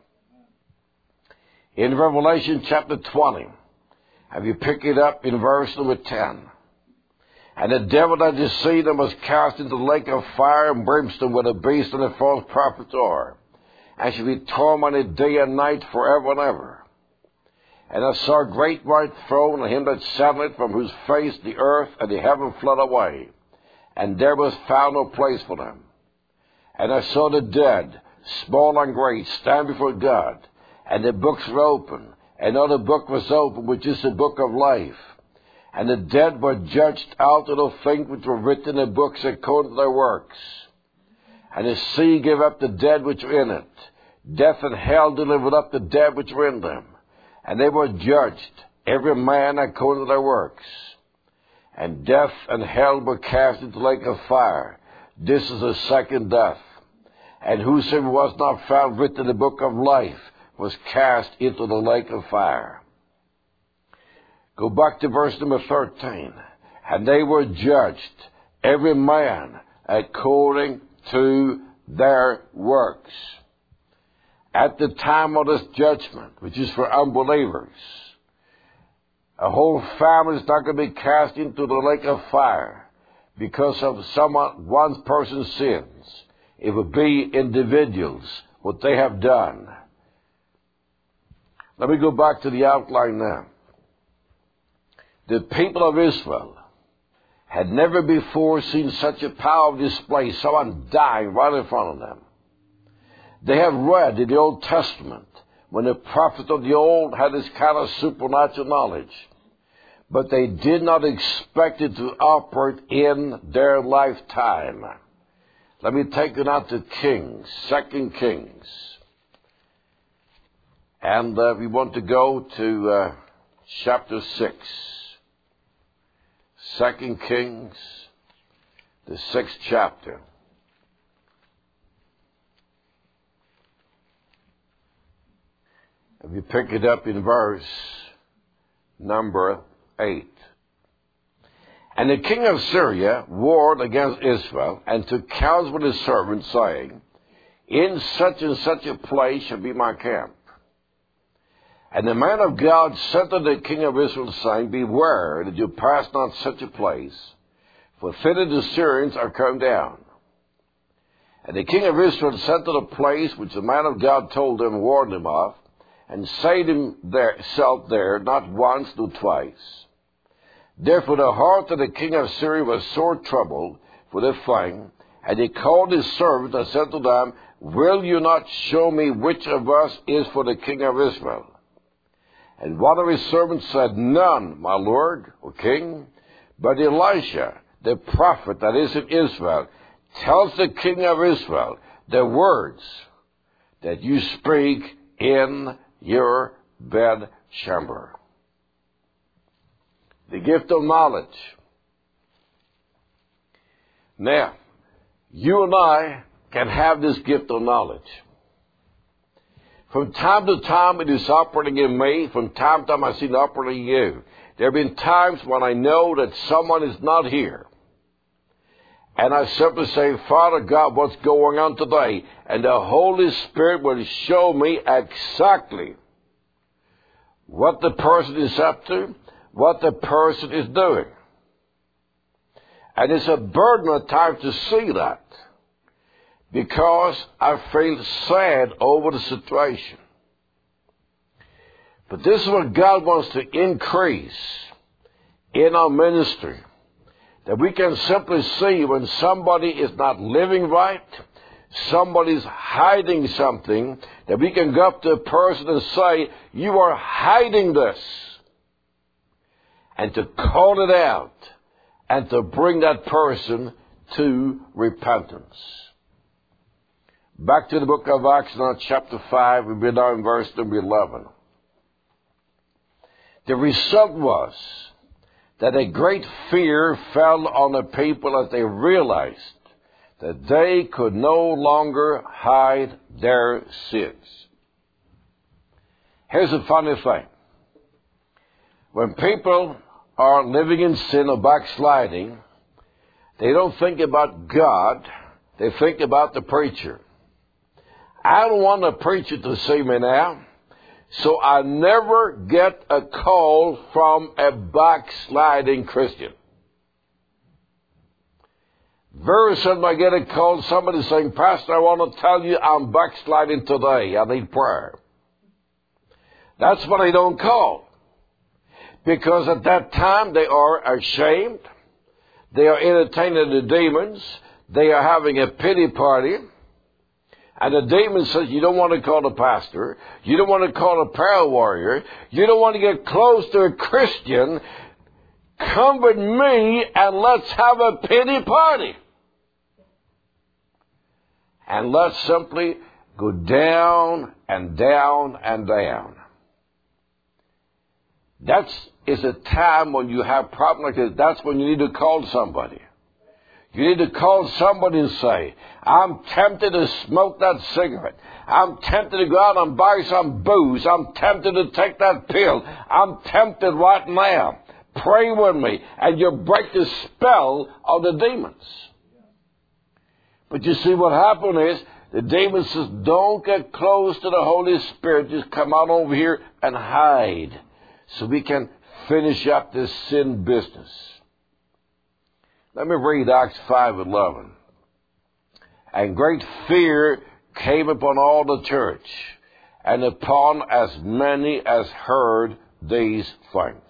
In Revelation chapter 20, have you pick it up in verse number 10. And the devil that deceived them was cast into the lake of fire and brimstone where the beast and the false prophet are, and shall be tormented day and night forever and ever. And I saw a great white throne, and him that sat on it, from whose face the earth and the heaven fled away, and there was found no place for them. And I saw the dead, small and great, stand before God, and the books were open. Another book was opened, which is the book of life. And the dead were judged out of the things which were written in the books according to their works. And the sea gave up the dead which were in it. Death and hell delivered up the dead which were in them. And they were judged, every man according to their works. And death and hell were cast into the lake of fire. This is the second death. And whosoever was not found written in the book of life was cast into the lake of fire. Go back to verse number 13. And they were judged, every man according to their works. At the time of this judgment, which is for unbelievers, a whole family is not going to be cast into the lake of fire because of one person's sins. It would be individuals, what they have done. Let me go back to the outline now. The people of Israel had never before seen such a power display, someone dying right in front of them. They have read in the Old Testament when the prophets of the old had this kind of supernatural knowledge. But they did not expect it to operate in their lifetime. Let me take you now to Kings, 2 Kings. And we want to go to chapter 6. 2 Kings, the 6th chapter. If you pick it up in verse number 8. And the king of Syria warred against Israel, and took counsel with his servants, saying, in such and such a place shall be my camp. And the man of God said to the king of Israel, saying, beware that you pass not such a place, for thither the Syrians are come down. And the king of Israel said to the place which the man of God told him, warned him of, and stayed himself there not once nor twice. Therefore the heart of the king of Syria was sore troubled for the thing, and he called his servants and said to them, will you not show me which of us is for the king of Israel? And one of his servants said, none, my lord, O king, but Elisha, the prophet that is in Israel, tells the king of Israel the words that you speak in your bedchamber. The gift of knowledge. Now, you and I can have this gift of knowledge. From time to time it is operating in me. From time to time I see it operating in you. There have been times when I know that someone is not here. And I simply say, Father God, what's going on today? And the Holy Spirit will show me exactly what the person is up to, what the person is doing. And it's a burden at times to see that, because I feel sad over the situation. But this is what God wants to increase in our ministry. That we can simply see when somebody is not living right, somebody's hiding something, that we can go up to a person and say, you are hiding this. And to call it out and to bring that person to repentance. Back to the book of Acts, now chapter 5, we've been now in verse number 11. The result was that a great fear fell on the people as they realized that they could no longer hide their sins. Here's the funny thing. When people are living in sin or backsliding, they don't think about God, they think about the preacher. I don't want the preacher to see me now, so I never get a call from a backsliding Christian. Very soon I get a call, somebody saying, Pastor, I want to tell you I'm backsliding today. I need prayer. That's what I don't call. Because at that time they are ashamed. They are entertaining the demons. They are having a pity party. And the demon says, you don't want to call a pastor. You don't want to call a prayer warrior. You don't want to get close to a Christian. Come with me and let's have a pity party. And let's simply go down and down and down. That is a time when you have problems like this. That's when you need to call somebody. You need to call somebody and say, I'm tempted to smoke that cigarette. I'm tempted to go out and buy some booze. I'm tempted to take that pill. I'm tempted right now. Pray with me. And you break the spell of the demons. But you see what happened is, the demon says, don't get close to the Holy Spirit. Just come out over here and hide so we can finish up this sin business. Let me read Acts 5:11. And great fear came upon all the church, and upon as many as heard these things.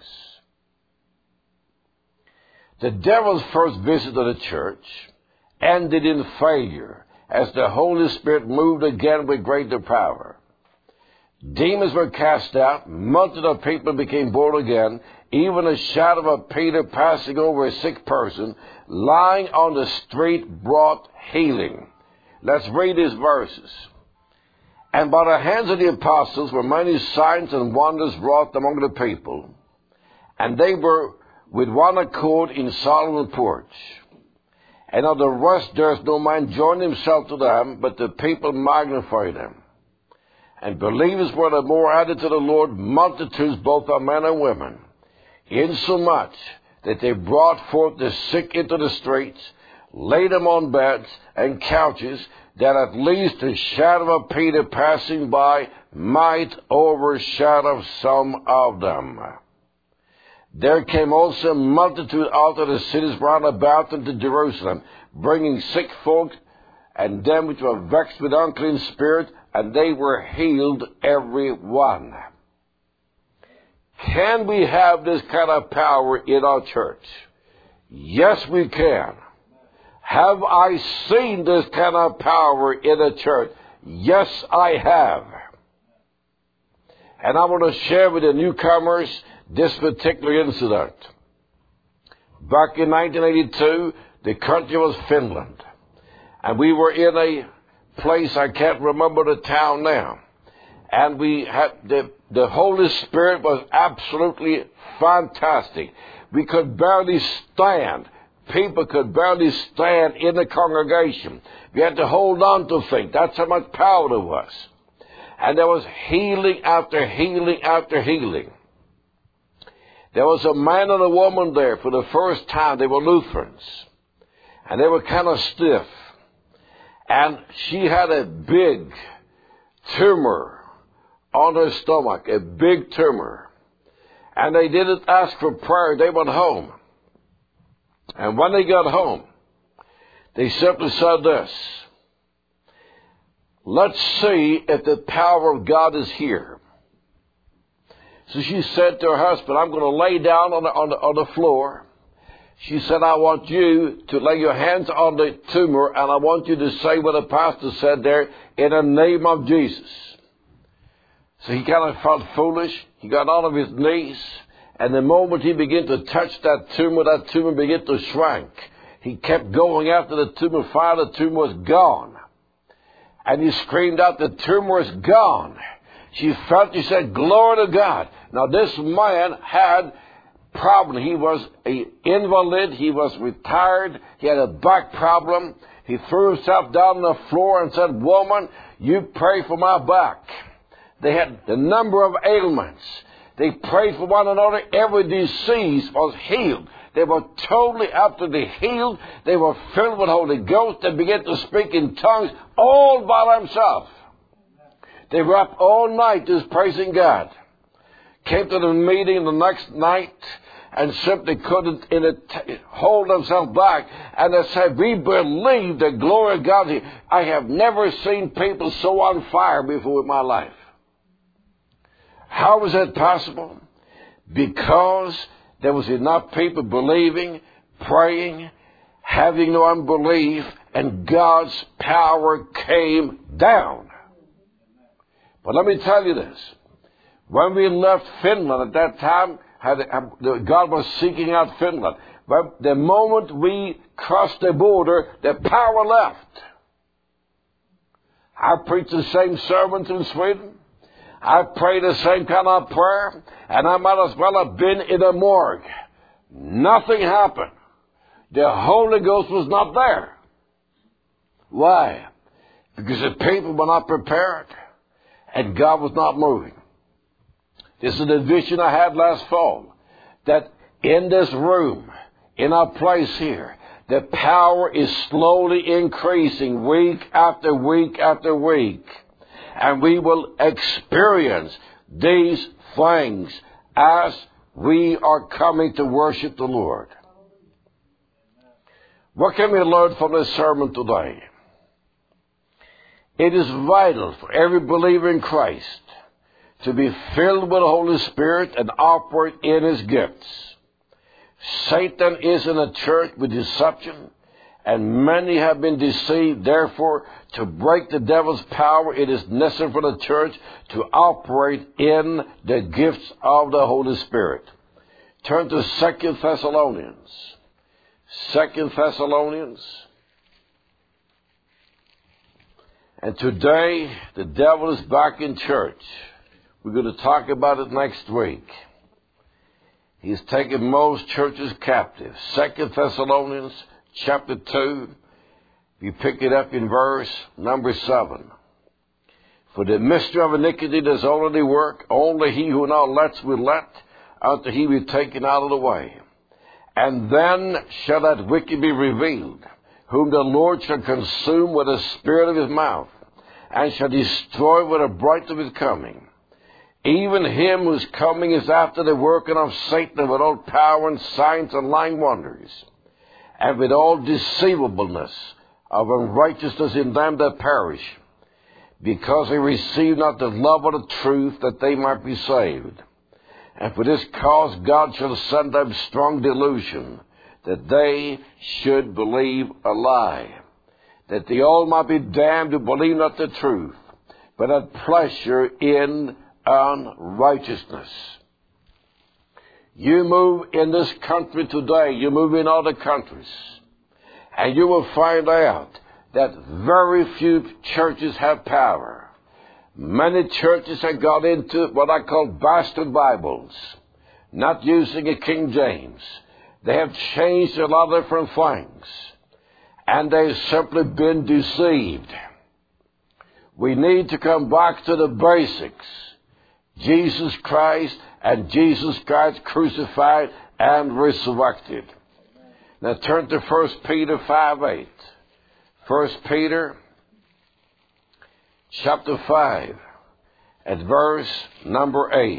The devil's first visit to the church ended in failure as the Holy Spirit moved again with greater power. Demons were cast out, multitudes of people became born again, even a shadow of Peter passing over a sick person, lying on the street brought healing. Let's read these verses. And by the hands of the apostles were many signs and wonders wrought among the people, and they were with one accord in Solomon's porch. And of the rest there is no man joined himself to them, but the people magnified them. And believers were the more added to the Lord, multitudes both of men and women, insomuch that they brought forth the sick into the streets, laid them on beds and couches, that at least the shadow of Peter passing by might overshadow some of them. There came also a multitude out of the cities round about them to Jerusalem, bringing sick folk and them which were vexed with unclean spirit, and they were healed every one. Can we have this kind of power in our church? Yes, we can. Have I seen this kind of power in a church? Yes, I have. And I want to share with the newcomers this particular incident. Back in 1982, the country was Finland. And we were in a place, I can't remember the town now. And we had, the Holy Spirit was absolutely fantastic. We could barely stand. People could barely stand in the congregation. We had to hold on to things. That's how much power there was. And there was healing after healing after healing. There was a man and a woman there for the first time. They were Lutherans. and they were kind of stiff. And she had a big tumor on her stomach, a big tumor. And they didn't ask for prayer. They went home. And when they got home, they simply said this: let's see if the power of God is here. So she said to her husband, I'm going to lay down on the floor. She said, I want you to lay your hands on the tumor, and I want you to say what the pastor said there, in the name of Jesus. So he kind of felt foolish. He got on his knees, and the moment he began to touch that tumor began to shrink. He kept going after the tumor. Fire, the tumor was gone. And he screamed out, the tumor is gone. She said, glory to God. Now this man had problem. He was an invalid. He was retired. He had a back problem. He threw himself down on the floor and said, woman, you pray for my back. They had a number of ailments. They prayed for one another. Every disease was healed. They were totally absolutely healed. They were filled with the Holy Ghost. They began to speak in tongues all by themselves. They were up all night just praising God. Came to the meeting the next night and simply couldn't hold themselves back. And they said, we believe the glory of God here. I have never seen people so on fire before in my life. How was that possible? Because there was enough people believing, praying, having no unbelief, and God's power came down. But let me tell you this. When we left Finland at that time, God was seeking out Finland. But the moment we crossed the border, the power left. I preached the same sermons in Sweden. I prayed the same kind of prayer, and I might as well have been in a morgue. Nothing happened. The Holy Ghost was not there. Why? Because the people were not prepared, and God was not moving. This is the vision I had last fall, that in this room, in our place here, the power is slowly increasing week after week after week. And we will experience these things as we are coming to worship the Lord. What can we learn from this sermon today? It is vital for every believer in Christ to be filled with the Holy Spirit and operate in His gifts. Satan is in a church with deception, and many have been deceived. Therefore, to break the devil's power, it is necessary for the church to operate in the gifts of the Holy Spirit. Turn to 2 Thessalonians. 2 Thessalonians. And today, the devil is back in church. We're going to talk about it next week. He's taken most churches captive. 2 Thessalonians chapter 2, you pick it up in verse number 7. For the mystery of iniquity does already work. Only he who now lets will let, until he be taken out of the way. And then shall that wicked be revealed, whom the Lord shall consume with the spirit of his mouth, and shall destroy with the brightness of his coming. Even him whose coming is after the working of Satan with all power and signs and lying wonders, and with all deceivableness of unrighteousness in them that perish, because they receive not the love of the truth, that they might be saved. And for this cause God shall send them strong delusion, that they should believe a lie, that they all might be damned who believe not the truth, but had pleasure in unrighteousness. You move in this country today, you move in other countries, and you will find out that very few churches have power. Many churches have got into what I call bastard Bibles, not using a King James. They have changed a lot of different things, and they've simply been deceived. We need to come back to the basics. Jesus Christ and Jesus Christ crucified and resurrected. Now turn to 1 Peter 5:8. 1 Peter chapter 5 at verse number 8.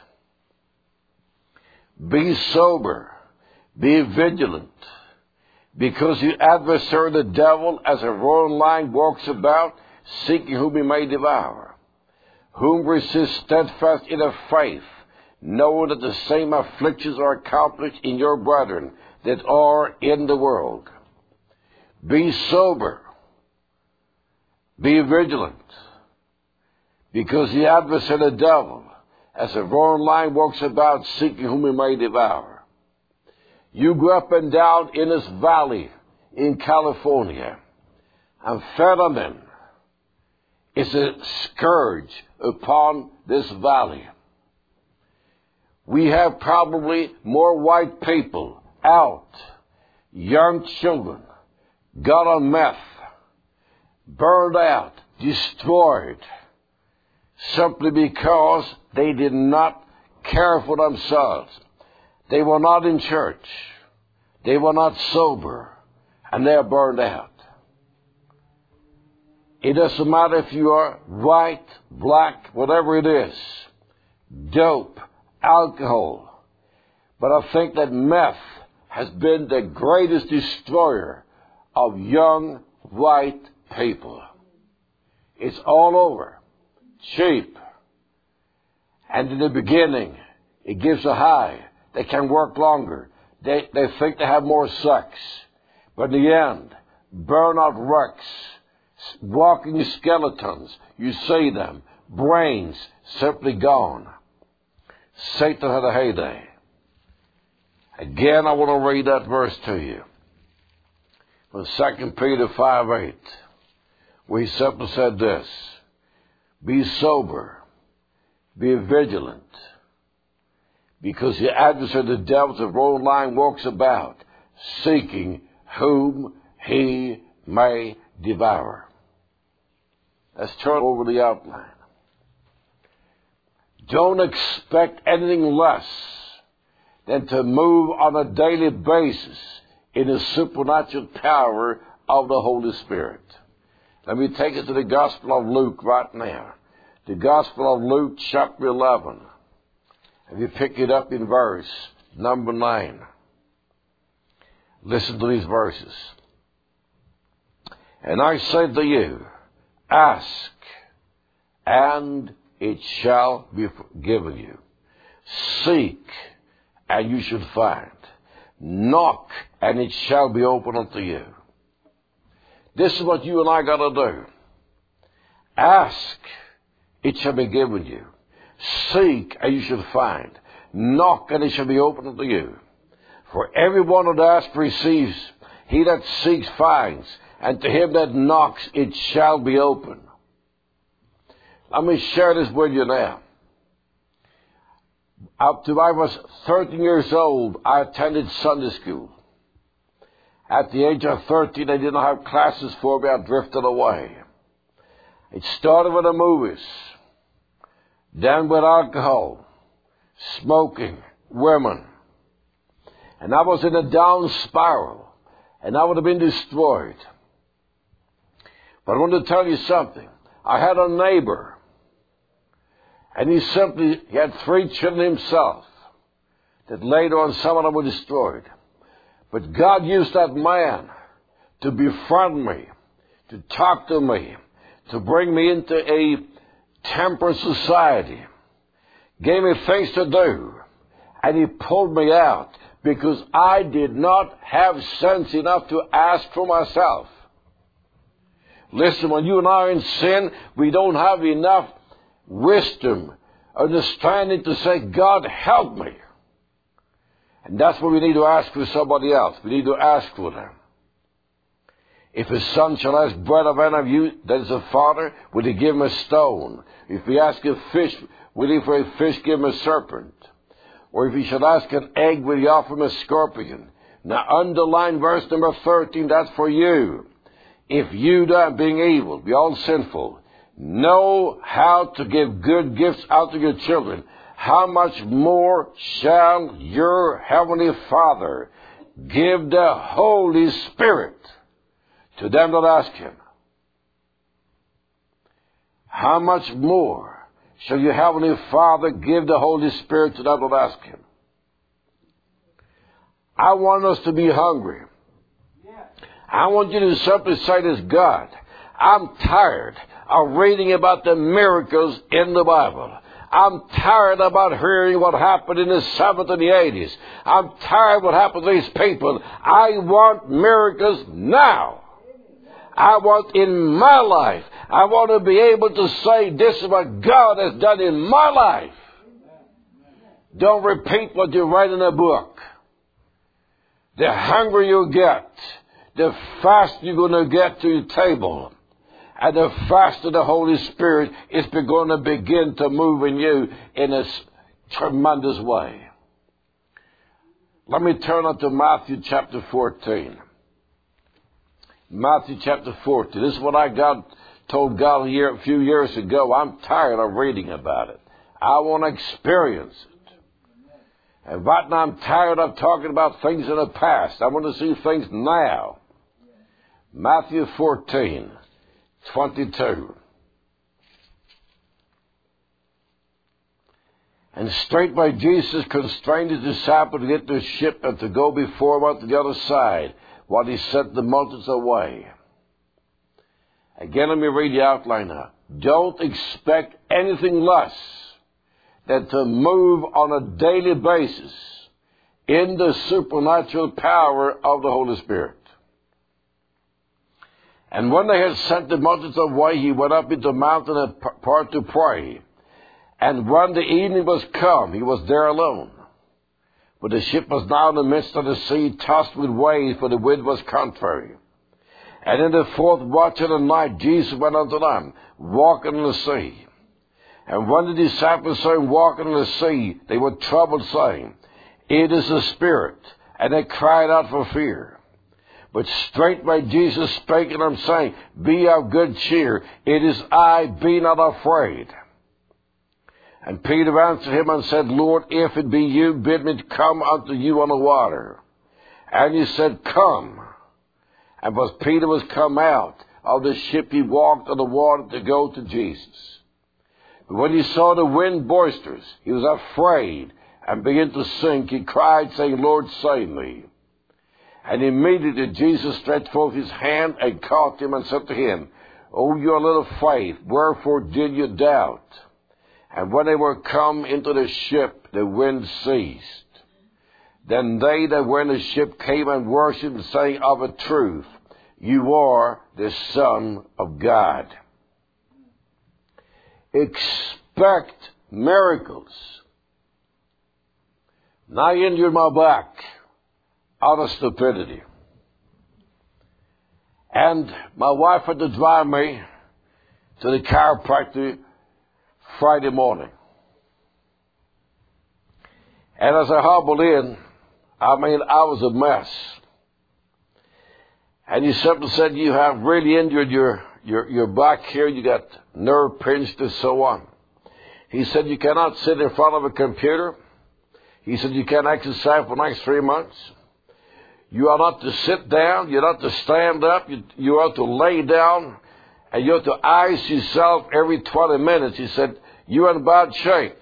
Be sober, be vigilant, because your adversary the devil as a roaring lion walks about, seeking whom he may devour. Whom resist steadfast in a faith, knowing that the same afflictions are accomplished in your brethren that are in the world. Be sober, be vigilant, because the adversary the devil, as a roaring lion, walks about seeking whom he may devour. You go up and down in this valley in California. Amphetamine is a scourge upon this valley. We have probably more white people out, young children, got on meth, burned out, destroyed, simply because they did not care for themselves. They were not in church. They were not sober, and they are burned out. It doesn't matter if you are white, black, whatever it is, dope, alcohol. But I think that meth has been the greatest destroyer of young white people. It's all over. Cheap. And in the beginning, it gives a high. They can work longer. They think they have more sex. But in the end, burnout wrecks, walking skeletons, you see them, brains simply gone. Satan had a heyday. Again, I want to read that verse to you. From 2 Peter 5:8, where he simply said this: be sober, be vigilant, because the adversary, the devil, the roaring lion, walks about, seeking whom he may devour. Let's turn over the outline. Don't expect anything less than to move on a daily basis in the supernatural power of the Holy Spirit. Let me take it to the Gospel of Luke right now. The Gospel of Luke, chapter 11. If you pick it up in verse number 9. Listen to these verses. And I say to you, ask, and it shall be given you. Seek, and you shall find. Knock, and it shall be opened unto you. This is what you and I got to do. Ask, it shall be given you. Seek, and you shall find. Knock, and it shall be opened unto you. For everyone that asks receives. He that seeks finds. And to him that knocks, it shall be opened. Let me share this with you now. Up to I was 13 years old, I attended Sunday school. At the age of 13, they didn't have classes for me. I drifted away. It started with the movies, then with alcohol, smoking, women. And I was in a down spiral, and I would have been destroyed. But I want to tell you something. I had a neighbor, and he had 3 children himself, that later on some of them were destroyed. But God used that man to befriend me, to talk to me, to bring me into a temperate society, gave me things to do, and he pulled me out because I did not have sense enough to ask for myself. Listen, when you and I are in sin, we don't have enough wisdom, understanding to say, God, help me. And that's what we need to ask for somebody else. We need to ask for them. If his son shall ask bread of any of you that is a father, will he give him a stone? If he ask a fish, will he for a fish give him a serpent? Or if he shall ask an egg, will he offer him a scorpion? Now underline verse number 13, that's for you. If you, being evil, be all sinful, know how to give good gifts out to your children, how much more shall your heavenly Father give the Holy Spirit to them that ask him. How much more shall your Heavenly Father give the Holy Spirit to them that ask him? I want us to be hungry. I want you to simply say this, God, I'm tired of reading about the miracles in the Bible. I'm tired about hearing what happened in the 70s and the 80s. I'm tired of what happened to these people. I want miracles now. I want in my life. I want to be able to say, this is what God has done in my life. Don't repeat what you write in a book. The hungrier you get, the faster you're going to get to your table. And the faster the Holy Spirit is going to begin to move in you in a tremendous way. Let me turn on to Matthew chapter 14. Matthew chapter 14. This is what I told God here a few years ago. I'm tired of reading about it. I want to experience it. And right now I'm tired of talking about things in the past. I want to see things now. Matthew 14:22. And straightway Jesus constrained his disciples to get to the ship and to go before him out to the other side, while he sent the multitudes away. Again, let me read the outline now. Don't expect anything less than to move on a daily basis in the supernatural power of the Holy Spirit. And when they had sent the multitudes away, he went up into the mountain apart to pray. And when the evening was come, he was there alone. But the ship was now in the midst of the sea, tossed with waves, for the wind was contrary. And in the fourth watch of the night, Jesus went unto them, walking on the sea. And when the disciples saw him walking on the sea, they were troubled, saying, It is a spirit. And they cried out for fear. But straightway Jesus spake unto them, saying, Be of good cheer, it is I, be not afraid. And Peter answered him and said, Lord, if it be you, bid me to come unto you on the water. And he said, Come. And as Peter was come out of the ship, he walked on the water to go to Jesus. But when he saw the wind boisterous, he was afraid and began to sink. He cried, saying, Lord, save me. And immediately Jesus stretched forth his hand and caught him and said to him, O your little faith, wherefore did you doubt? And when they were come into the ship, the wind ceased. Then they that were in the ship came and worshipped, saying, Of a truth, you are the Son of God. Expect miracles. Now I injured my back out of stupidity. And my wife had to drive me to the chiropractor Friday morning. And as I hobbled in, I was a mess. And he simply said, you have really injured your back here. You got nerve pinched and so on. He said, you cannot sit in front of a computer. He said, you can't exercise for the next 3 months. You are not to sit down. You're not to stand up. You are to lay down. And you have to ice yourself every 20 minutes. He said, you're in bad shape.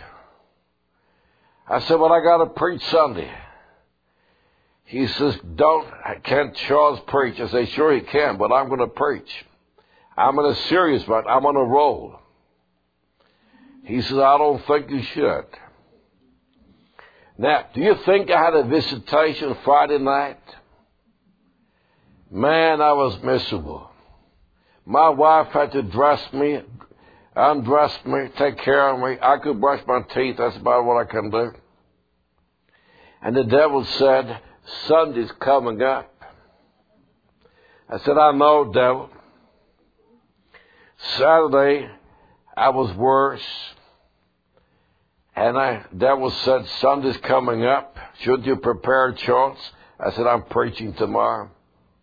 I said, well, I got to preach Sunday. He says, can't Charles preach? I say, sure he can, but I'm going to preach. I'm in a serious one. I'm on a roll. He says, I don't think you should. Now, do you think I had a visitation Friday night? Man, I was miserable. My wife had to dress me, undress me, take care of me. I could brush my teeth. That's about what I can do. And the devil said, Sunday's coming up. I said, I know, devil. Saturday, I was worse. And the devil said, Sunday's coming up. Should you prepare, Charles? I said, I'm preaching tomorrow.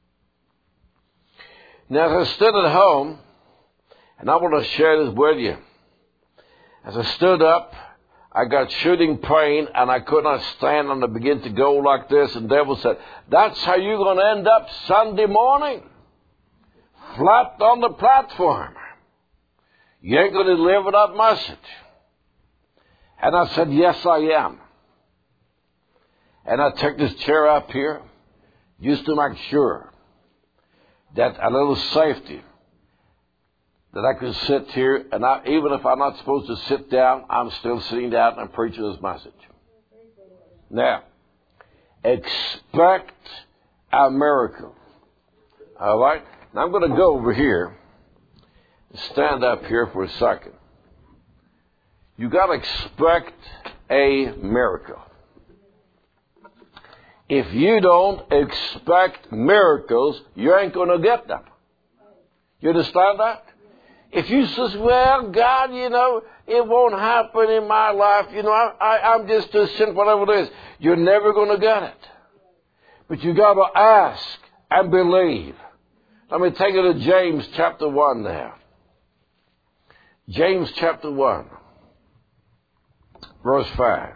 Now, as I stood at home, and I want to share this with you. As I stood up, I got shooting pain and I could not stand and I began to go like this. And the devil said, that's how you're going to end up Sunday morning. Flat on the platform. You ain't going to deliver that message. And I said, yes, I am. And I took this chair up here just to make sure that a little safety, that I could sit here, and even if I'm not supposed to sit down, I'm still sitting down and I'm preaching this message. Now, expect a miracle. All right? Now I'm going to go over here and stand up here for a second. You got to expect a miracle. If you don't expect miracles, you ain't going to get them. You understand that? If you says, well, God, it won't happen in my life. I'm just a sinner, whatever it is. You're never going to get it. But you got to ask and believe. Let me take you to James chapter 1 now. James chapter 1, verse 5.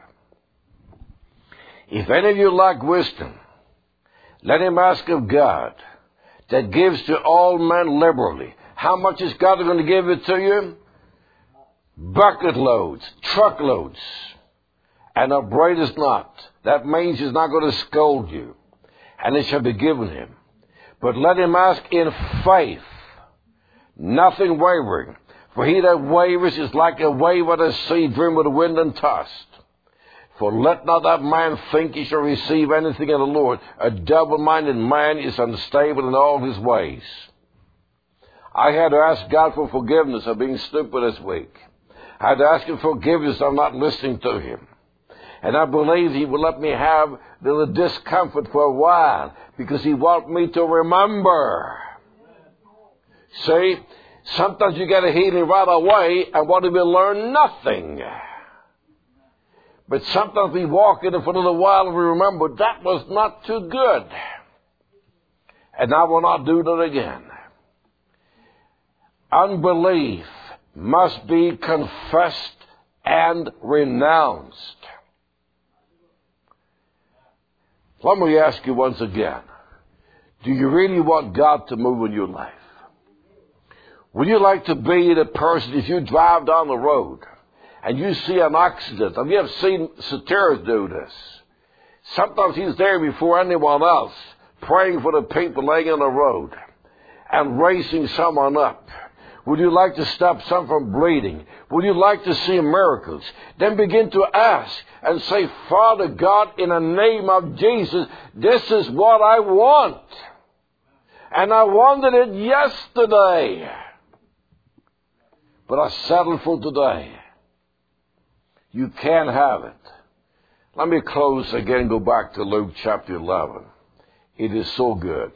If any of you lack wisdom, let him ask of God, that gives to all men liberally. How much is God going to give it to you? Bucket loads, truckloads, and upbraideth not. That means he's not going to scold you, and it shall be given him. But let him ask in faith, nothing wavering. For he that wavers is like a wave of the sea driven with the wind and tossed. For let not that man think he shall receive anything of the Lord. A double-minded man is unstable in all his ways. I had to ask God for forgiveness of being stupid this week. I had to ask him forgiveness of not listening to him. And I believe he will let me have the discomfort for a while because he wants me to remember. See, sometimes you get a healing right away and what if we learn nothing? But sometimes we walk in it for a little while and we remember that was not too good. And I will not do that again. Unbelief must be confessed and renounced. Let me ask you once again, do you really want God to move in your life? Would you like to be the person, if you drive down the road and you see an accident, and you have seen Satiric do this. Sometimes he's there before anyone else, praying for the people laying on the road and raising someone up. Would you like to stop some from bleeding? Would you like to see miracles? Then begin to ask and say, Father God, in the name of Jesus, this is what I want. And I wanted it yesterday. But I settled for today. You can't have it. Let me close again and go back to Luke chapter 11. It is so good.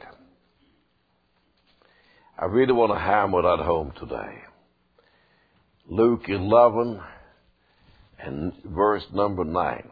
I really want to hammer that home today. Luke 11 and verse number 9.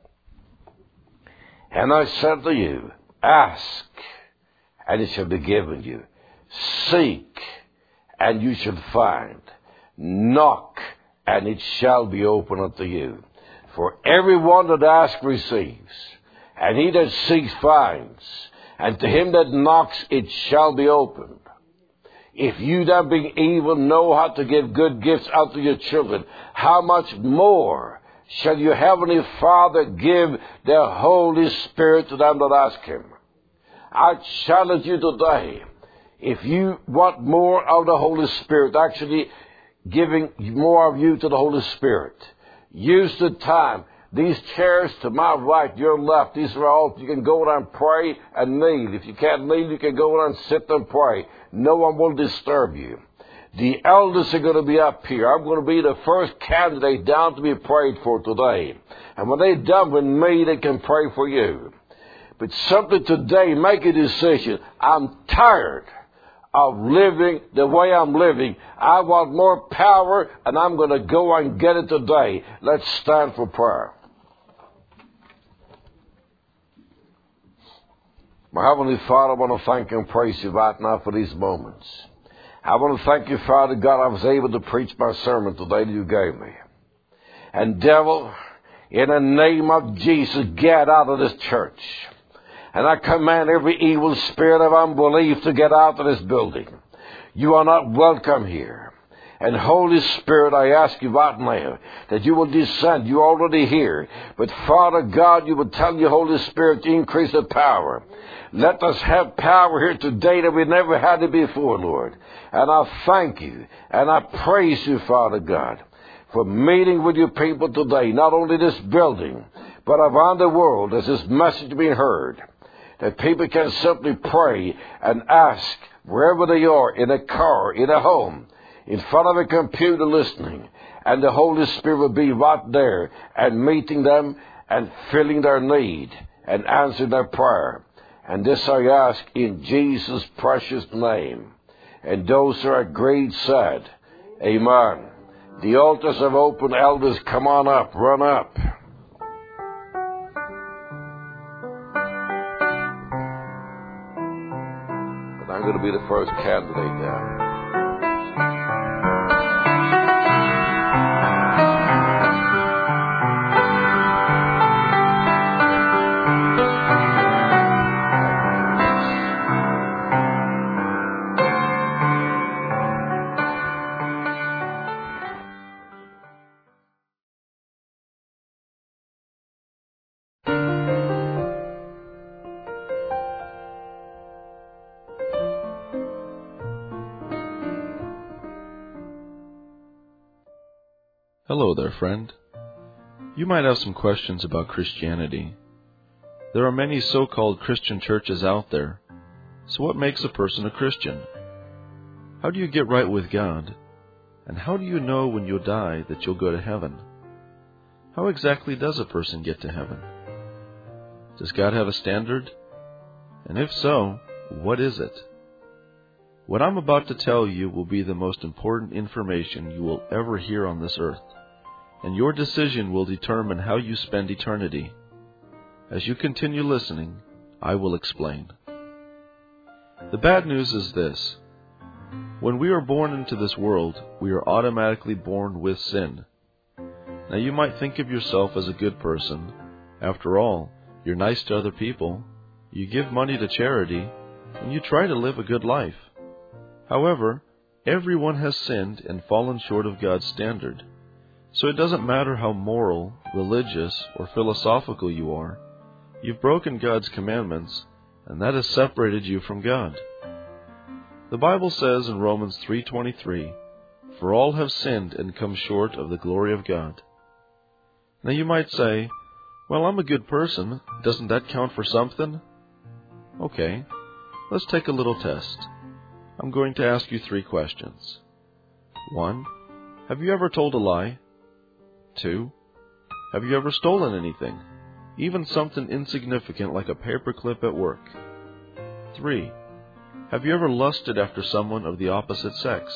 And I said to you, ask, and it shall be given you. Seek, and you shall find. Knock, and it shall be opened unto you. For everyone that asks receives, and he that seeks finds, and to him that knocks it shall be opened. If you that being evil know how to give good gifts unto your children, how much more shall your heavenly Father give the Holy Spirit to them that ask him? I challenge you today, if you want more of the Holy Spirit, actually giving more of you to the Holy Spirit, use the time. These chairs to my right, your left, these are all, you can go down and pray and kneel. If you can't kneel, you can go down and sit and pray. No one will disturb you. The elders are going to be up here. I'm going to be the first candidate down to be prayed for today. And when they're done with me, they can pray for you. But something today, make a decision. I'm tired of living the way I'm living. I want more power, and I'm going to go and get it today. Let's stand for prayer. My Heavenly Father, I want to thank you and praise you right now for these moments. I want to thank you, Father God, I was able to preach my sermon today that you gave me. And devil, In the name of Jesus, get out of this church. And I command every evil spirit of unbelief to get out of this building. You are not welcome here. And Holy Spirit, I ask you right now that you will descend. You're already here. But Father God, you will tell your Holy Spirit to increase the power. Let us have power here today that we never had it before, Lord. And I thank you and I praise you, Father God, for meeting with your people today, not only this building, but around the world as this message being heard, that people can simply pray and ask wherever they are, in a car, in a home, in front of a computer listening, and the Holy Spirit will be right there and meeting them and filling their need and answering their prayer. And this I ask in Jesus' precious name. And those who are agreed said, Amen. The altars have opened. Elders, come on up, run up. And I'm going to be the first candidate now. Hello there, friend. You might have some questions about Christianity. There are many so-called Christian churches out there. So what makes a person a Christian? How do you get right with God? And how do you know when you die that you'll go to heaven? How exactly does a person get to heaven? Does God have a standard? And if so, what is it? What I'm about to tell you will be the most important information you will ever hear on this earth, and your decision will determine how you spend eternity. As you continue listening, I will explain. The bad news is this. When we are born into this world, we are automatically born with sin. Now you might think of yourself as a good person. After all, you're nice to other people, you give money to charity, and you try to live a good life. However, everyone has sinned and fallen short of God's standard. So it doesn't matter how moral, religious, or philosophical you are. You've broken God's commandments, and that has separated you from God. The Bible says in Romans 3:23, "For all have sinned and come short of the glory of God." Now you might say, "Well, I'm a good person. Doesn't that count for something?" Okay, let's take a little test. I'm going to ask you 3 questions. 1. Have you ever told a lie? 2. Have you ever stolen anything? Even something insignificant like a paperclip at work? 3. Have you ever lusted after someone of the opposite sex?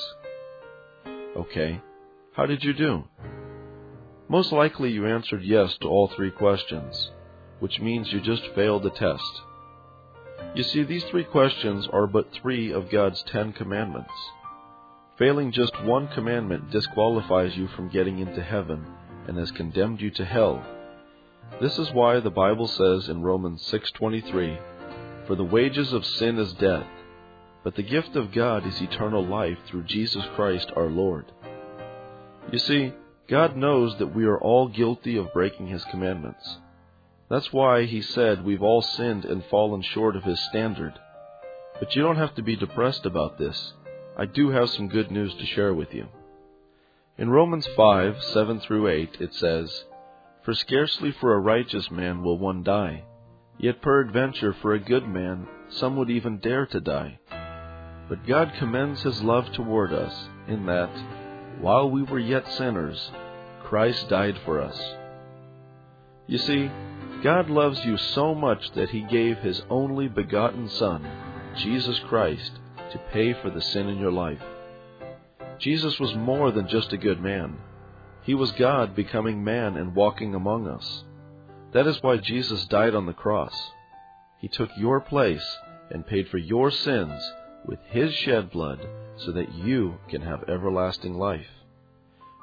Okay, how did you do? Most likely you answered yes to all 3 questions, which means you just failed the test. You see, these 3 questions are but 3 of God's 10 commandments. Failing just one commandment disqualifies you from getting into heaven and has condemned you to hell. This is why the Bible says in Romans 6:23, "For the wages of sin is death, but the gift of God is eternal life through Jesus Christ our Lord." You see, God knows that we are all guilty of breaking His commandments. That's why He said we've all sinned and fallen short of His standard. But you don't have to be depressed about this. I do have some good news to share with you. In Romans 5:7-8 it says, "For scarcely for a righteous man will one die, yet peradventure for a good man some would even dare to die. But God commends His love toward us, in that, while we were yet sinners, Christ died for us." You see, God loves you so much that He gave His only begotten Son, Jesus Christ, to pay for the sin in your life. Jesus was more than just a good man. He was God becoming man and walking among us. That is why Jesus died on the cross. He took your place and paid for your sins with His shed blood so that you can have everlasting life.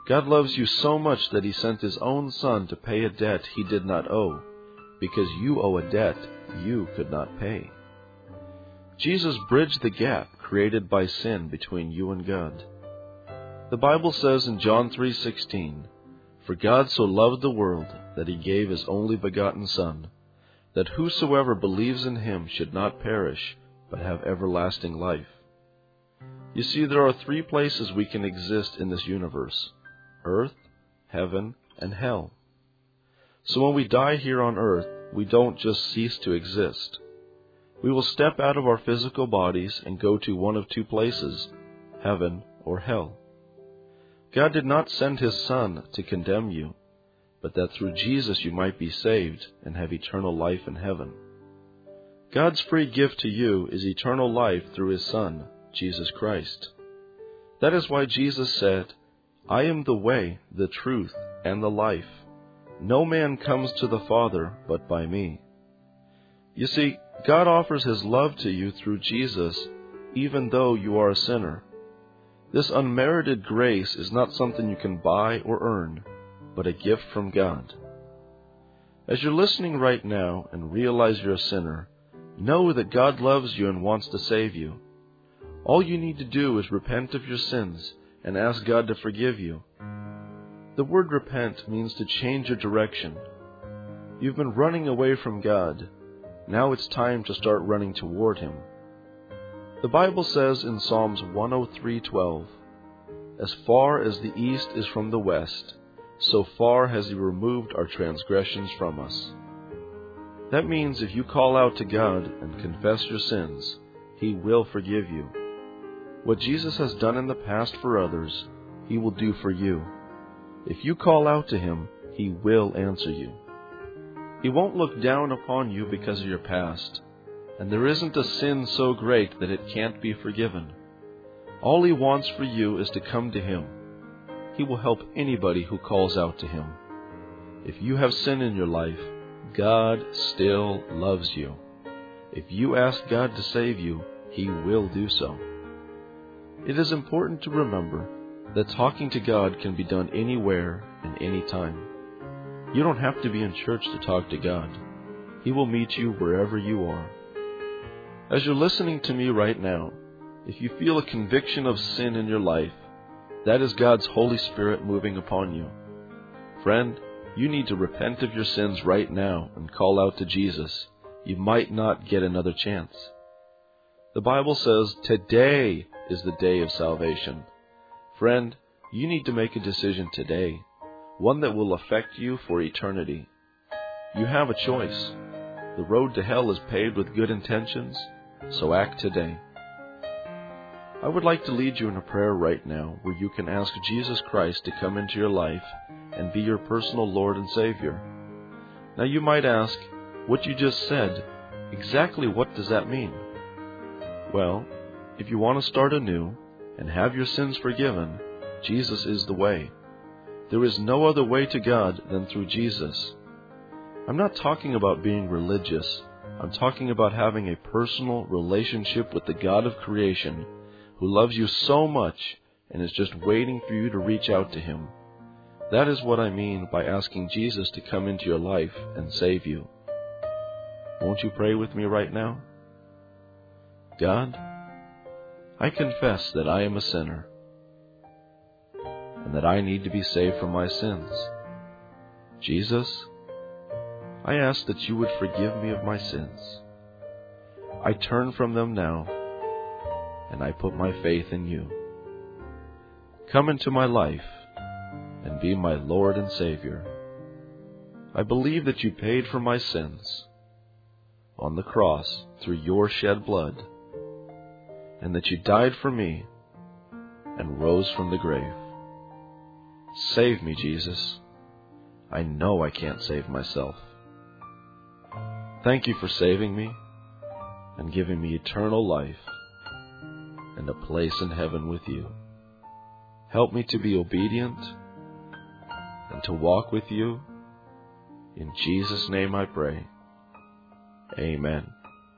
God loves you so much that He sent His own Son to pay a debt He did not owe, because you owe a debt you could not pay. Jesus bridged the gap created by sin between you and God. The Bible says in John 3:16, "For God so loved the world that He gave His only begotten Son, that whosoever believes in Him should not perish, but have everlasting life." You see, there are three places we can exist in this universe: earth, heaven, and hell. So when we die here on earth, we don't just cease to exist. We will step out of our physical bodies and go to one of two places, heaven or hell. God did not send His Son to condemn you, but that through Jesus you might be saved and have eternal life in heaven. God's free gift to you is eternal life through His Son, Jesus Christ. That is why Jesus said, "I am the way, the truth, and the life. No man comes to the Father but by me." You see, God offers His love to you through Jesus, even though you are a sinner. This unmerited grace is not something you can buy or earn, but a gift from God. As you're listening right now and realize you're a sinner, know that God loves you and wants to save you. All you need to do is repent of your sins and ask God to forgive you. The word repent means to change your direction. You've been running away from God. Now it's time to start running toward Him. The Bible says in Psalms 103:12, "As far as the east is from the west, so far has He removed our transgressions from us." That means if you call out to God and confess your sins, He will forgive you. What Jesus has done in the past for others, He will do for you. If you call out to Him, He will answer you. He won't look down upon you because of your past, and there isn't a sin so great that it can't be forgiven. All He wants for you is to come to Him. He will help anybody who calls out to Him. If you have sin in your life, God still loves you. If you ask God to save you, He will do so. It is important to remember that talking to God can be done anywhere and any time. You don't have to be in church to talk to God. He will meet you wherever you are. As you're listening to me right now, if you feel a conviction of sin in your life, that is God's Holy Spirit moving upon you. Friend, you need to repent of your sins right now and call out to Jesus. You might not get another chance. The Bible says today is the day of salvation. Friend, you need to make a decision today, one that will affect you for eternity. You have a choice. The road to hell is paved with good intentions, so act today. I would like to lead you in a prayer right now where you can ask Jesus Christ to come into your life and be your personal Lord and Savior. Now you might ask, what you just said, exactly what does that mean? Well, if you want to start anew and have your sins forgiven, Jesus is the way. There is no other way to God than through Jesus. I'm not talking about being religious. I'm talking about having a personal relationship with the God of creation who loves you so much and is just waiting for you to reach out to Him. That is what I mean by asking Jesus to come into your life and save you. Won't you pray with me right now? God, I confess that I am a sinner and that I need to be saved from my sins. Jesus, I ask that you would forgive me of my sins. I turn from them now, and I put my faith in you. Come into my life and be my Lord and Savior. I believe that you paid for my sins on the cross through your shed blood, and that you died for me and rose from the grave. Save me, Jesus. I know I can't save myself. Thank you for saving me and giving me eternal life and a place in heaven with you. Help me to be obedient and to walk with you. In Jesus' name I pray. Amen.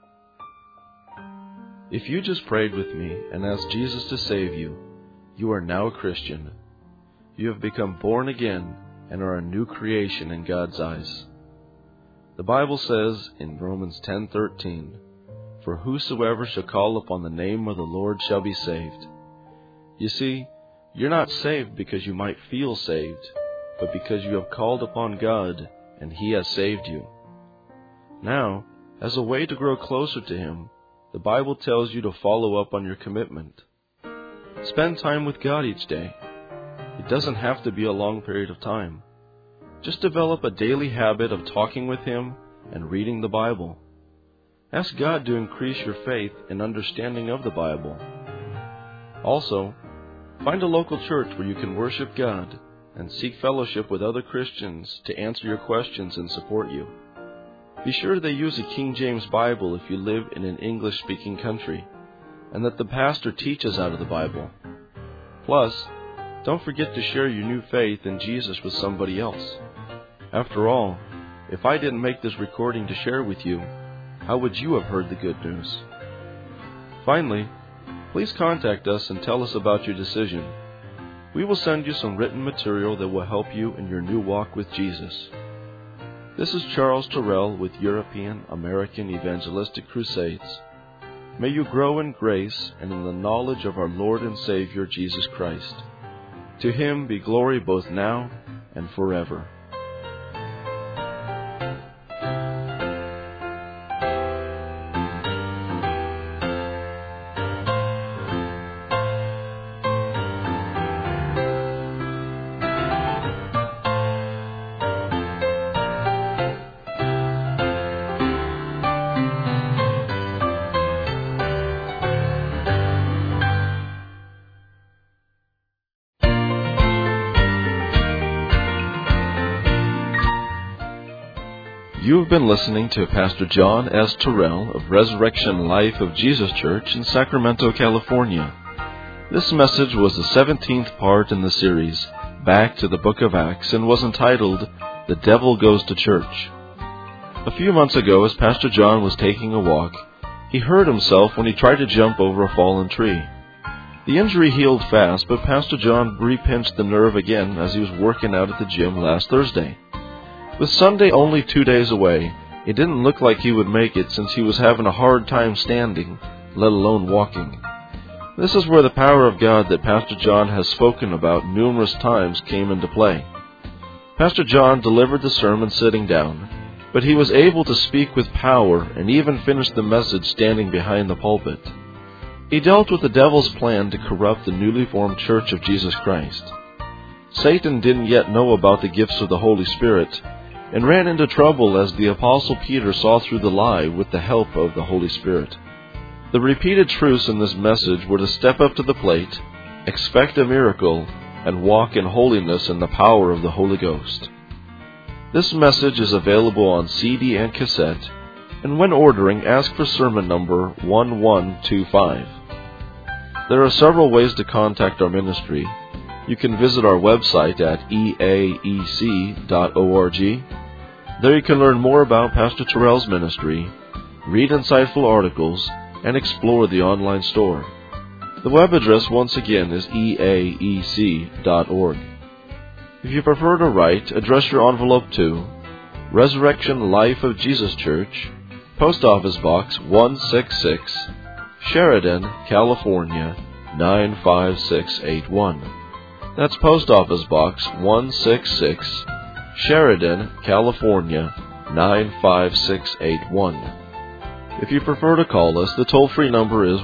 If you just prayed with me and asked Jesus to save you, you are now a Christian. You have become born again and are a new creation in God's eyes. The Bible says in Romans 10:13, "For whosoever shall call upon the name of the Lord shall be saved." You see, you're not saved because you might feel saved, but because you have called upon God and He has saved you. Now, as a way to grow closer to Him, the Bible tells you to follow up on your commitment. Spend time with God each day. It doesn't have to be a long period of time. Just develop a daily habit of talking with Him and reading the Bible. Ask God to increase your faith and understanding of the Bible. Also, find a local church where you can worship God and seek fellowship with other Christians to answer your questions and support you. Be sure they use a King James Bible if you live in an English-speaking country, and that the pastor teaches out of the Bible. Plus, don't forget to share your new faith in Jesus with somebody else. After all, if I didn't make this recording to share with you, how would you have heard the good news? Finally, please contact us and tell us about your decision. We will send you some written material that will help you in your new walk with Jesus. This is Charles Terrell with European American Evangelistic Crusades. May you grow in grace and in the knowledge of our Lord and Savior Jesus Christ. To Him be glory both now and forever. You have been listening to Pastor John S. Terrell of Resurrection Life of Jesus Church in Sacramento, California. This message was the 17th part in the series, Back to the Book of Acts, and was entitled, The Devil Goes to Church. A few months ago, as Pastor John was taking a walk, he hurt himself when he tried to jump over a fallen tree. The injury healed fast, but Pastor John re-pinched the nerve again as he was working out at the gym last Thursday. With Sunday only 2 days away, it didn't look like he would make it since he was having a hard time standing, let alone walking. This is where the power of God that Pastor John has spoken about numerous times came into play. Pastor John delivered the sermon sitting down, but he was able to speak with power and even finish the message standing behind the pulpit. He dealt with the devil's plan to corrupt the newly formed Church of Jesus Christ. Satan didn't yet know about the gifts of the Holy Spirit, and ran into trouble as the Apostle Peter saw through the lie with the help of the Holy Spirit. The repeated truths in this message were to step up to the plate, expect a miracle, and walk in holiness and the power of the Holy Ghost. This message is available on CD and cassette, and when ordering, ask for sermon number 1125. There are several ways to contact our ministry. You can visit our website at eaec.org. There you can learn more about Pastor Terrell's ministry, read insightful articles, and explore the online store. The web address once again is eaec.org. If you prefer to write, address your envelope to Resurrection Life of Jesus Church, Post Office Box 166, Sheridan, California 95681. That's Post Office Box 166, Sheridan, California 95681. If you prefer to call us, the toll-free number is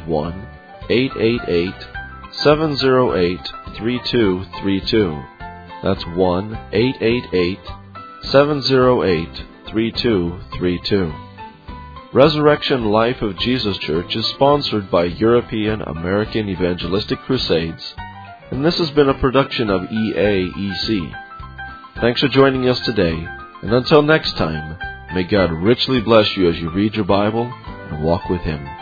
1-888-708-3232. That's 1-888-708-3232. Resurrection Life of Jesus Church is sponsored by European American Evangelistic Crusades, and this has been a production of EAEC. Thanks for joining us today, and until next time, may God richly bless you as you read your Bible and walk with Him.